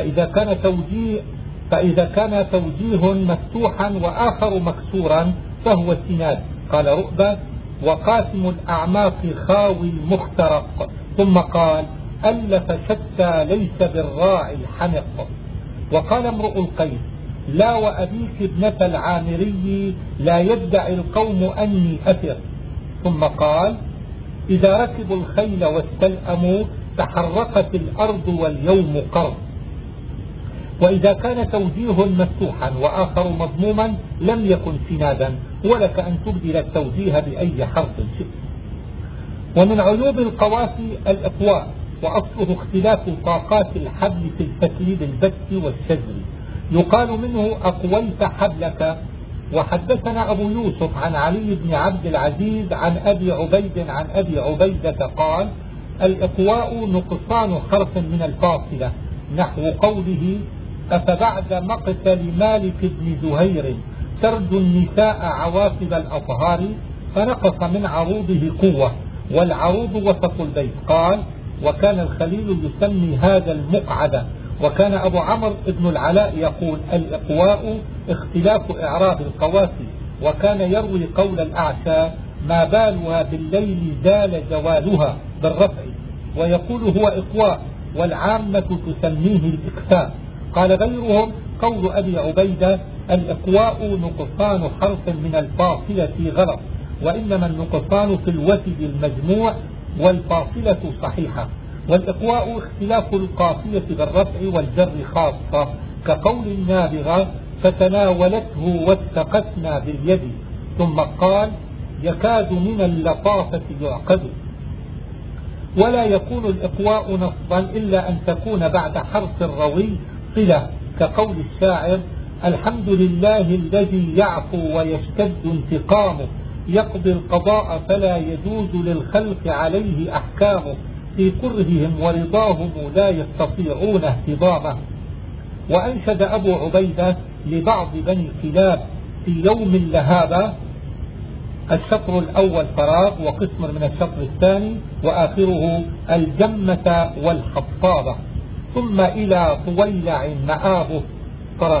فإذا كان توجيه مفتوحا وآخر مكسورا فهو السناد. قال رؤبة وقاسم الأعماق خاوي المخترق. ثم قال ألف شتى ليس بالراعي الحنق. وقال امرؤ القيس لا وأبيك ابنة العامري لا يدعي القوم أني أثر. ثم قال إذا ركبوا الخيل واستلأموا تحرقت الأرض واليوم قرض. وإذا كان توجيه مفتوحا وآخر مضموما لم يكن سنادا، ولك أن تبدل التوجيه بأي حرف شئت. ومن عيوب القوافي الإقواء، وأصله اختلاف طاقات الحبل في الفتل بالبت والشجر، يقال منه أقويت حبلك. وحدثنا أبو يوسف عن علي بن عبد العزيز عن أبي عبيد عن أبي عبيدة قال الإقواء نقصان حرف من الفاصلة، نحو قوله أفبعد مقتل مالك بن زهير ترد النساء عواصب الأطهار، فنقص من عروضه قوة، والعروض وسط البيت. قال وكان الخليل يسمي هذا المقعد، وكان أبو عمرو بن العلاء يقول الإقواء اختلاف إعراب القوافي، وكان يروي قول الأعشى ما بالها بالليل زال زوالها بالرفع، ويقول هو إقواء والعامة تسميه الإكفاء. قال غيرهم قول أبي عبيدة الإقواء نقصان حرف من الفاصلة غلط، وإنما النقصان في الوتد المجموع والفاصلة صحيحة. والإقواء اختلاف القافية بالرفع والجر خاصة، كقول النابغة فتناولته واتقتنا باليد، ثم قال يكاد من اللطافة يعقد. ولا يكون الإقواء نصبا إلا أن تكون بعد حرف الروي صلة، كقول الشاعر الحمد لله الذي يعفو ويشتد انتقامه، يقضي القضاء فلا يجوز للخلق عليه أحكامه، في كرههم ورضاهم لا يستطيعون اهتضامه. وأنشد أبو عبيدة لبعض بني كلاب في يوم اللهابة الشطر الأول فراغ وقسم من الشطر الثاني وآخره الجمة والحطابة، ثم إلى طويلع مآبه فراغ.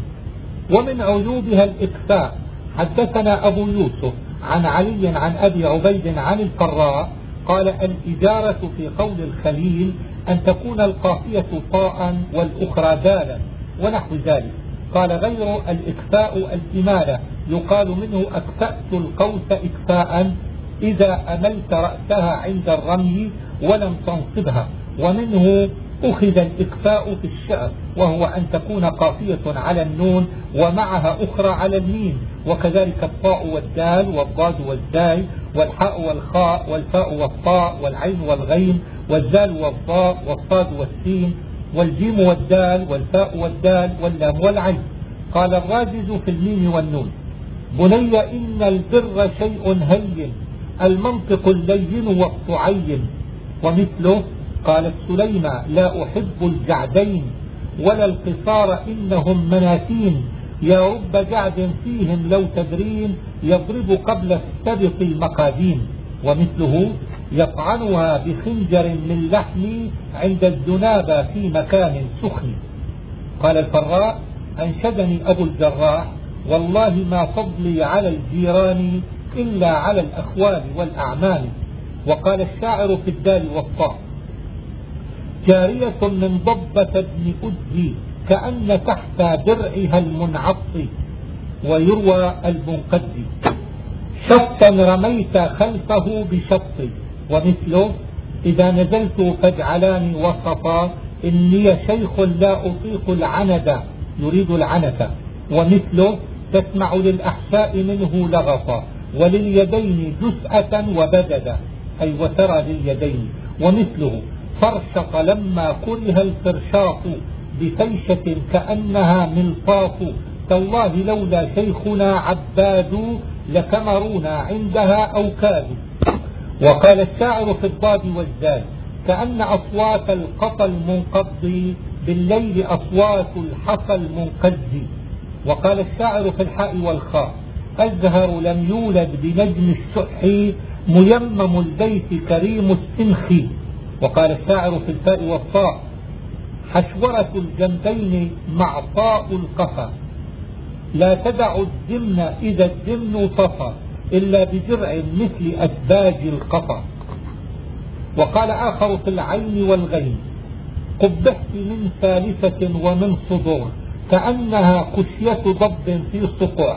ومن عيوبها الإكفاء. حدثنا أبو يوسف عن علي عن أبي عبيد عن الفراء قال الإجارة في قول الخليل أن تكون القافية طاء والأخرى دالا ونحو ذلك. قال غير الإكفاء الإمالة، يقال منه أكفأت القوس إكفاء إذا أملت رأسها عند الرمي ولم تنصبها. ومنه أخذ الإكفاء في الشعر، وهو أن تكون قافية على النون ومعها أخرى على الميم، وكذلك الطاء والدال والضاد والزاي والحاء والخاء والفاء والطاء والعين والغين والزال والضاء والصاد والسين والجيم والدال والفاء والدال واللام والعين. قال الراجز في الميم والنون بني إن البر شيء هين، المنطق اللين والطعين. ومثله قال السليمة لا أحب الجعدين ولا القصار إنهم مناتين، يا رب جعد فيهم لو تدرين يضرب قبل السبط المقادين. ومثله يطعنها بخنجر من لحم عند الذنابة في مكان سخن. قال الفراء أنشدني أبو الجراح والله ما فضلي على الجيران إلا على الأخوان والأعمام. وقال الشاعر في الدال والطاء جارية من ضبة ابن أدي كأن تحت درعها المنعطي، ويروى المنقدي شطا رميت خلفه بشط. ومثله إذا نزلت فاجعلاني وسطا إني شيخ لا أطيق العند، يريد العنة. ومثله تسمع للأحشاء منه لغطا ولليدين جزءة وبددا، أي وترى لليدين. ومثله فرشط لما كره الفرشاط بفيشة كأنها ملطاف، تالله لولا شيخنا عباد لكمرونا عندها أو كادوا. وقال الشاعر في الضاد والزال كأن أصوات القطى المنقض بالليل أصوات الحصى المنقذ. وقال الشاعر في الحاء والخاء أزهر لم يولد بنجم الشح ميمم البيت كريم السنخ. وقال الشاعر في الفاء والطاء حشورة الجنبين مع طاء القفا، لا تدع الدمن إذا الدمن طفى إلا بجرع مثل أسباج القفا. وقال آخر في العين والغين قبحت من ثالثة ومن صدور كأنها قشية ضب في صقوع.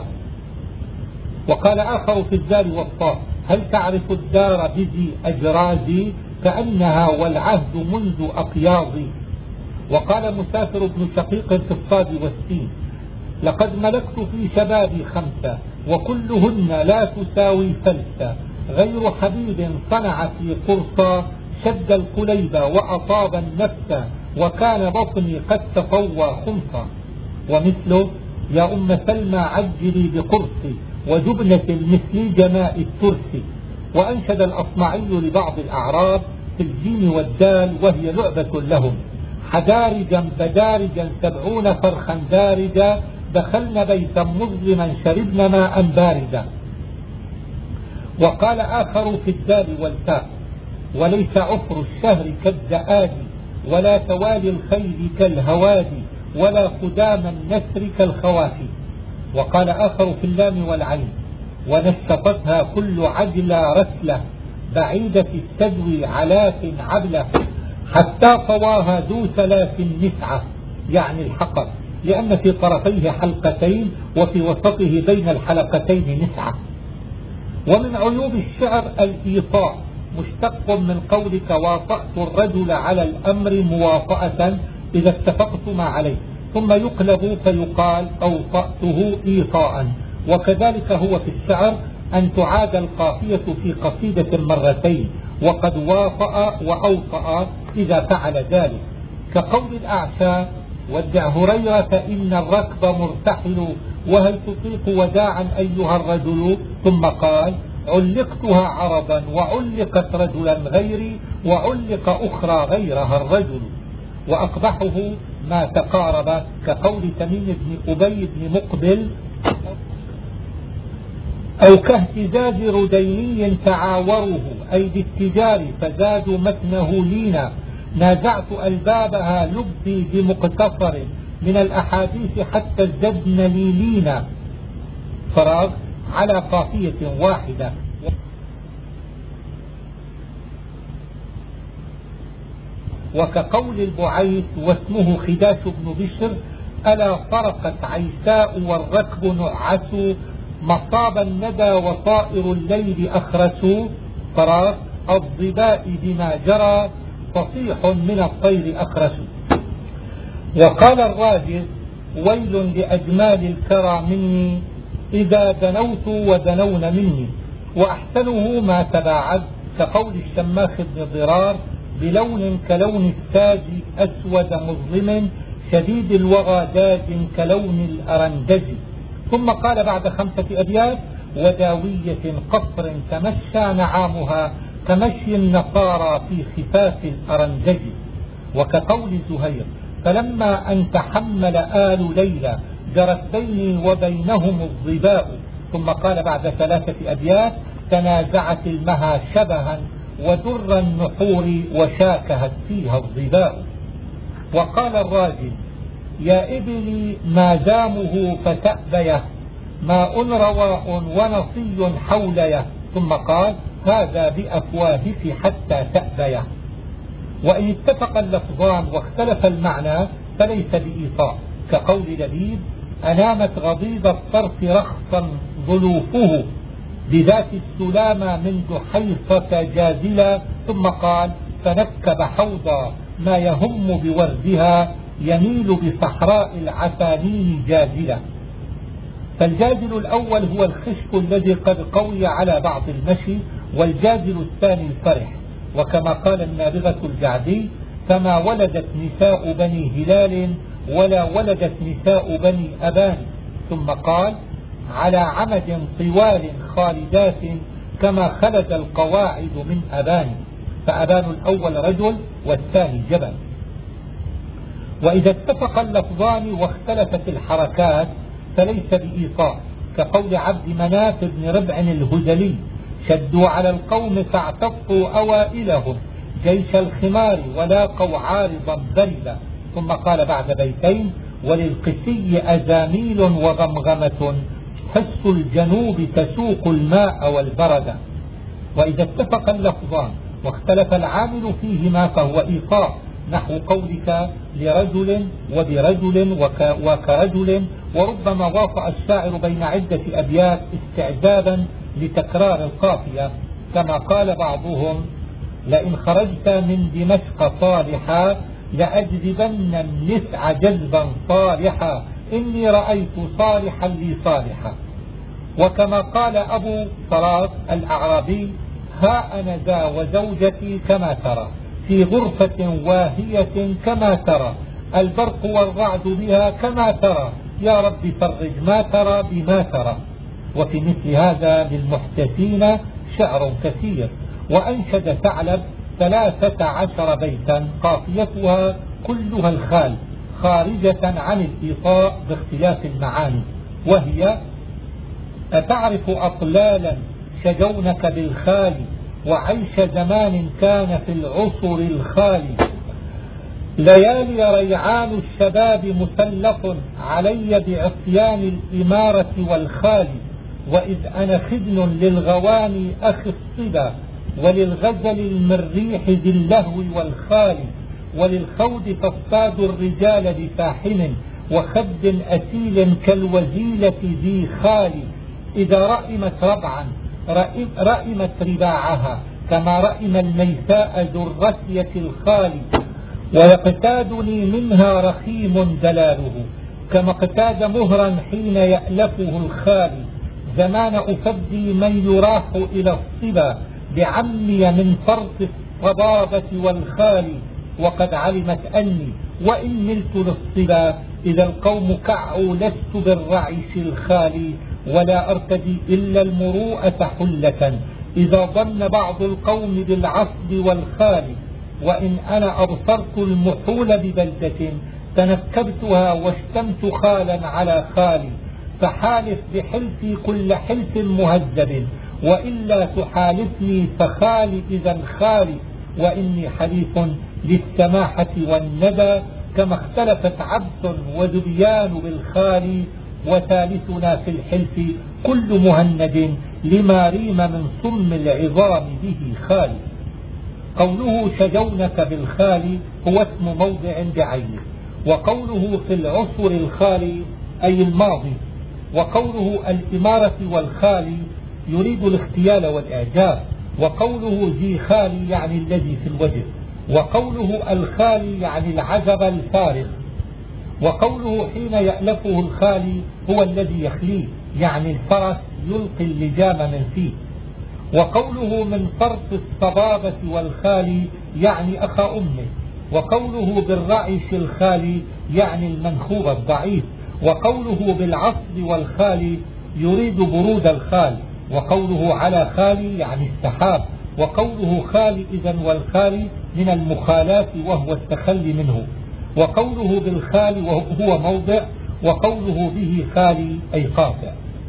وقال آخر في الدال والطاء هل تعرف الدار بذي أجرازي كأنها والعهد منذ أقياضي. وقال مسافر بن شقيق في الصاد والسين لقد ملكت في شبابي خمسة وكلهن لا تساوي فلسة، غير حبيب صنع في قرصا شد القليب وأصاب النفس وكان بطني قد تطوى خمصا. ومثله يا أم سلمى عجلي بقرصي وجبنة مثل جماء الترس. وأنشد الأصمعي لبعض الأعراب في الجيم والدال وهي لعبة لهم حدارجا بدارجا 70 فرخا دارجا دخلن بيتا مظلما شربن ماء باردا. وقال آخر في الدال والتاء وليس عفر الشهر كالزآد ولا توالي الخيل كالهوادي ولا قدام النسر كالخوافي. وقال آخر في اللام والعين: ونشطتها كل عجلة رسلة بعيدة السدو علاف عبلة حتى طواها ذو 3 نسعة، يعني الحقر، لأن في طرفيه حلقتين وفي وسطه بين الحلقتين نسعة. ومن عيوب الشعر الإيطاء، مشتق من قولك واطأت الرجل على الأمر مواطأة إذا اتفقتما عليه، ثم يقلب فيقال أوطأته إيطاء. وكذلك هو في الشعر أن تعاد القافية في قصيدة مرتين، وقد واطأ وأوطأ إذا فعل ذلك، كقول الأعشى: ودع هريرة إن الركب مرتحل وهل تطيق وداعا أيها الرجل، ثم قال: علقتها عربا وعلقت رجلا غيري وعلق أخرى غيرها الرجل. وأقبحه ما تقارب، كقول تميم بن أبي بن مقبل: أو كاهتزاز رديني تعاوره، أي بالتجار فزادوا متنه لينا، نازعت ألبابها لبي بمقتصر من الأحاديث حتى ازددن لي لينا. فراغ على قافية واحدة. وكقول البعيث واسمه خداش بن بشر: ألا فرقت عيساء والركب نعس، مصاب الندى وطائر الليل أخرس، فراغ الظباء بما جرى فصيح من الطير أخرس. وقال الراجل: ويل لأجمال الكرى مني إذا دنوت ودنون مني. وأحسنه ما تباعد، كقول الشماخ بن ضرار: بلون كلون الساج أسود مظلم شديد الوغى داج كلون الأرندج. ثم قال بعد 5 أبيات: وداوية قصر تمشى نعامها كمشي النصارى في خفاف الأرندج. وكقول زهير: فلما أن تحمل آل ليلى جرت بيني وبينهم الظباء. ثم قال بعد 3 أبيات: تنازعت المها شبها ودر النحور وشاكهت فيها الظباء. وقال الراجل: يا إبلي ما دامه فتأبيه ماء رواء ونصي حوليه. ثم قال: هذا بأفواهك حتى تأبيه. وإن اتفق اللفظان واختلف المعنى فليس بإيطاء، كقول لبيد: أنامت غضيض الطرف رخصا ظلوفه بذات السلامة من دحيصة جازلا. ثم قال: فنكب حوضا ما يهم بوردها يميل بصحراء العفانين جازلا. فالجازل الأول هو الخشب الذي قد قوي على بعض المشي، والجازل الثاني الفرح. وكما قال النابغة الجعدي: فما ولدت نساء بني هلال ولا ولدت نساء بني أبان. ثم قال: على عمد طوال خالدات كما خلد القواعد من أبان. فأبان الأول رجل والثاني جبل. وإذا اتفق اللفظان واختلفت الحركات فليس بإيطاء، كقول عبد مناف بن ربع الهذلي: شدوا على القوم فاعتقوا أوائلهم جيش الخمار ولاقوا عارضا بردا. ثم قال بعد بيتين: وللقسي أزاميل وغمغمة حس الجنوب تسوق الماء والبرد. وإذا اتفق اللفظان واختلف العامل فيهما فهو إيقاع، نحو قولك لرجل وبرجل وكرجل. وربما وافق الشاعر بين عدة أبيات استعدادا لتكرار القافية، كما قال بعضهم: لئن خرجت من دمشق صالحا لأجذبن النسع جذبا صالحا إني رأيت صالحا لي صالحا. وكما قال أبو صراط الأعرابي: ها أنا ذا وزوجتي كما ترى في غرفة واهية كما ترى البرق والرعد بها كما ترى يا رب فرج ما ترى بما ترى. وفي مثل هذا للمحتسين شعر كثير. وأنشد ثعلب 13 بيتا قافيتها كلها الخال خارجة عن الإيطاء باختلاف المعاني، وهي: أتعرف أطلالا شجونك بالخال وعيش زمان كان في العصر الخالي ليالي ريعان الشباب مسلط علي بعصيان الإمارة والخال، وإذ أنا خدن للغواني أخي الصبا، وللغزل المريح ذي اللهو والخال، وللخود تصطاد الرجال بفاحم، وخد أسيل كالوزيلة ذي خال. إذا رأمت ربعا رأمت رباعها، كما رأم الميساء ذو الرسية الخال، ويقتادني منها رخيم دلاله، كما اقتاد مهرا حين يألفه الخالي. زمان أفدي من يراح إلى الصبا، بعمي من فرط الصبابة والخال، وقد علمت أني وإن ملت للصبا إذا القوم كعوا لست بالرعش الخالي، ولا أرتدي إلا المروءة حلة إذا ظن بعض القوم بالعصب والخال. وإن أنا أبصرت المحول ببلدة تنكبتها واشتمت خالا على خالي، فحالف بحلفي كل حلف مهذب، وإلا تحالفني فخالي إذا خالي. وإني حليف للسماحة والندى، كما اختلفت عبس وذبيان بالخالي، وثالثنا في الحلف كل مهند لما ريم من صم العظام به خالي. قوله شجونك بالخالي هو اسم موضع بعينه، وقوله في العصر الخالي أي الماضي، وقوله الإمارة والخالي يريد الاختيال والإعجاب، وقوله ذي خالي يعني الذي في الوجه، وقوله الخالي يعني العزب الفارغ، وقوله حين يألفه الخالي هو الذي يخليه يعني الفرس يلقي اللجام من فيه، وقوله من فرط الصبابة والخالي يعني أخا أمه، وقوله بالرعش الخالي يعني المنخوب الضعيف، وقوله بالعصب والخالي يريد برود الخال، وقوله على خالي يعني السحاب، وقوله خالي إذن والخالي من المخالات وهو التخلي منه، وقوله بالخالي وهو موضع، وقوله به خالي أي قاطع.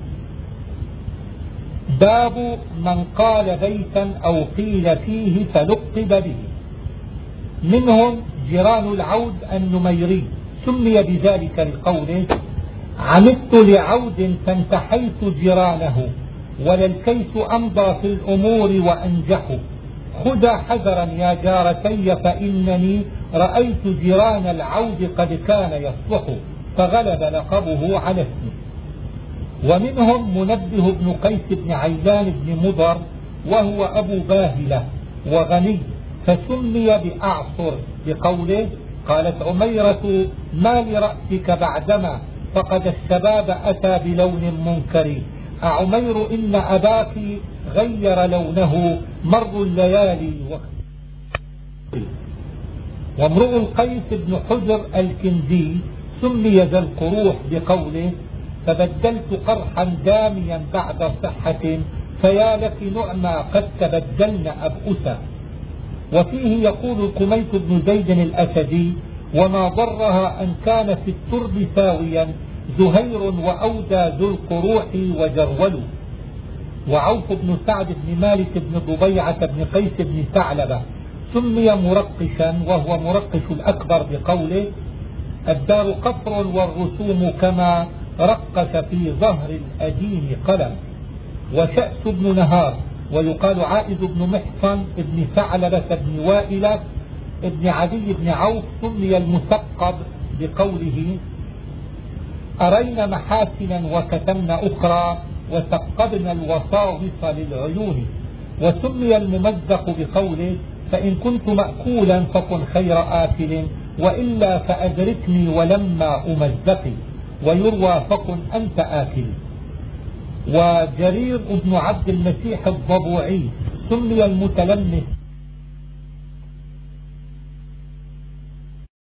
باب من قال بيتا أو قيل فيه فلقب به. منهم جيران العود النميري، سمي بذلك لقوله عمدت لعود فانتحيت جيرانه، ولا الكيس أمضى في الأمور وأنجح، خذا حذرا يا جارتي فإنني رأيت جيران العود قد كان يصلح، فغلب لقبه على اسمه. ومنهم منبه بن قيس بن عيلان بن مضر، وهو أبو باهلة وغني، فسمي بأعصر بقوله قالت عميرة ما لرأسك بعدما فقد الشباب أتى بلون منكر، أعمير إن أباك غير لونه مر الليالي وامرؤ القيس بن حجر الكندي سمي ذا القروح بقوله فبدلت قرحا داميا بعد صحة، فيا لك نعمى قد تبدلن أبؤسا. وفيه يقول كميت بن زيد الأسدي وما ضرها أن كان في الترب ساويا زهير وأودى ذو القروح وجرول. وعوف بن سعد بن مالك بن ضبيعة بن قيس بن ثعلبة سمي مرقشا، وهو مرقش الأكبر بقوله الدار قصر والرسوم كما رقش في ظهر الأديم قلم. وشأس بن نهار، ويقال عائد بن محصن بن ثعلبة بن وائلة بن عدي بن عوف سمي المثقب بقوله أرينا محاسنا وكتمنا أخرى وثقبنا الوصاوص للعيون. وسمي الممزق بقوله فإن كنت مأكولا فكن خير آكل، وإلا فأدركني ولما أمزق، ويروى فكن أنت آكل. وجرير بن عبد المسيح الضبوعي سمي المتلمس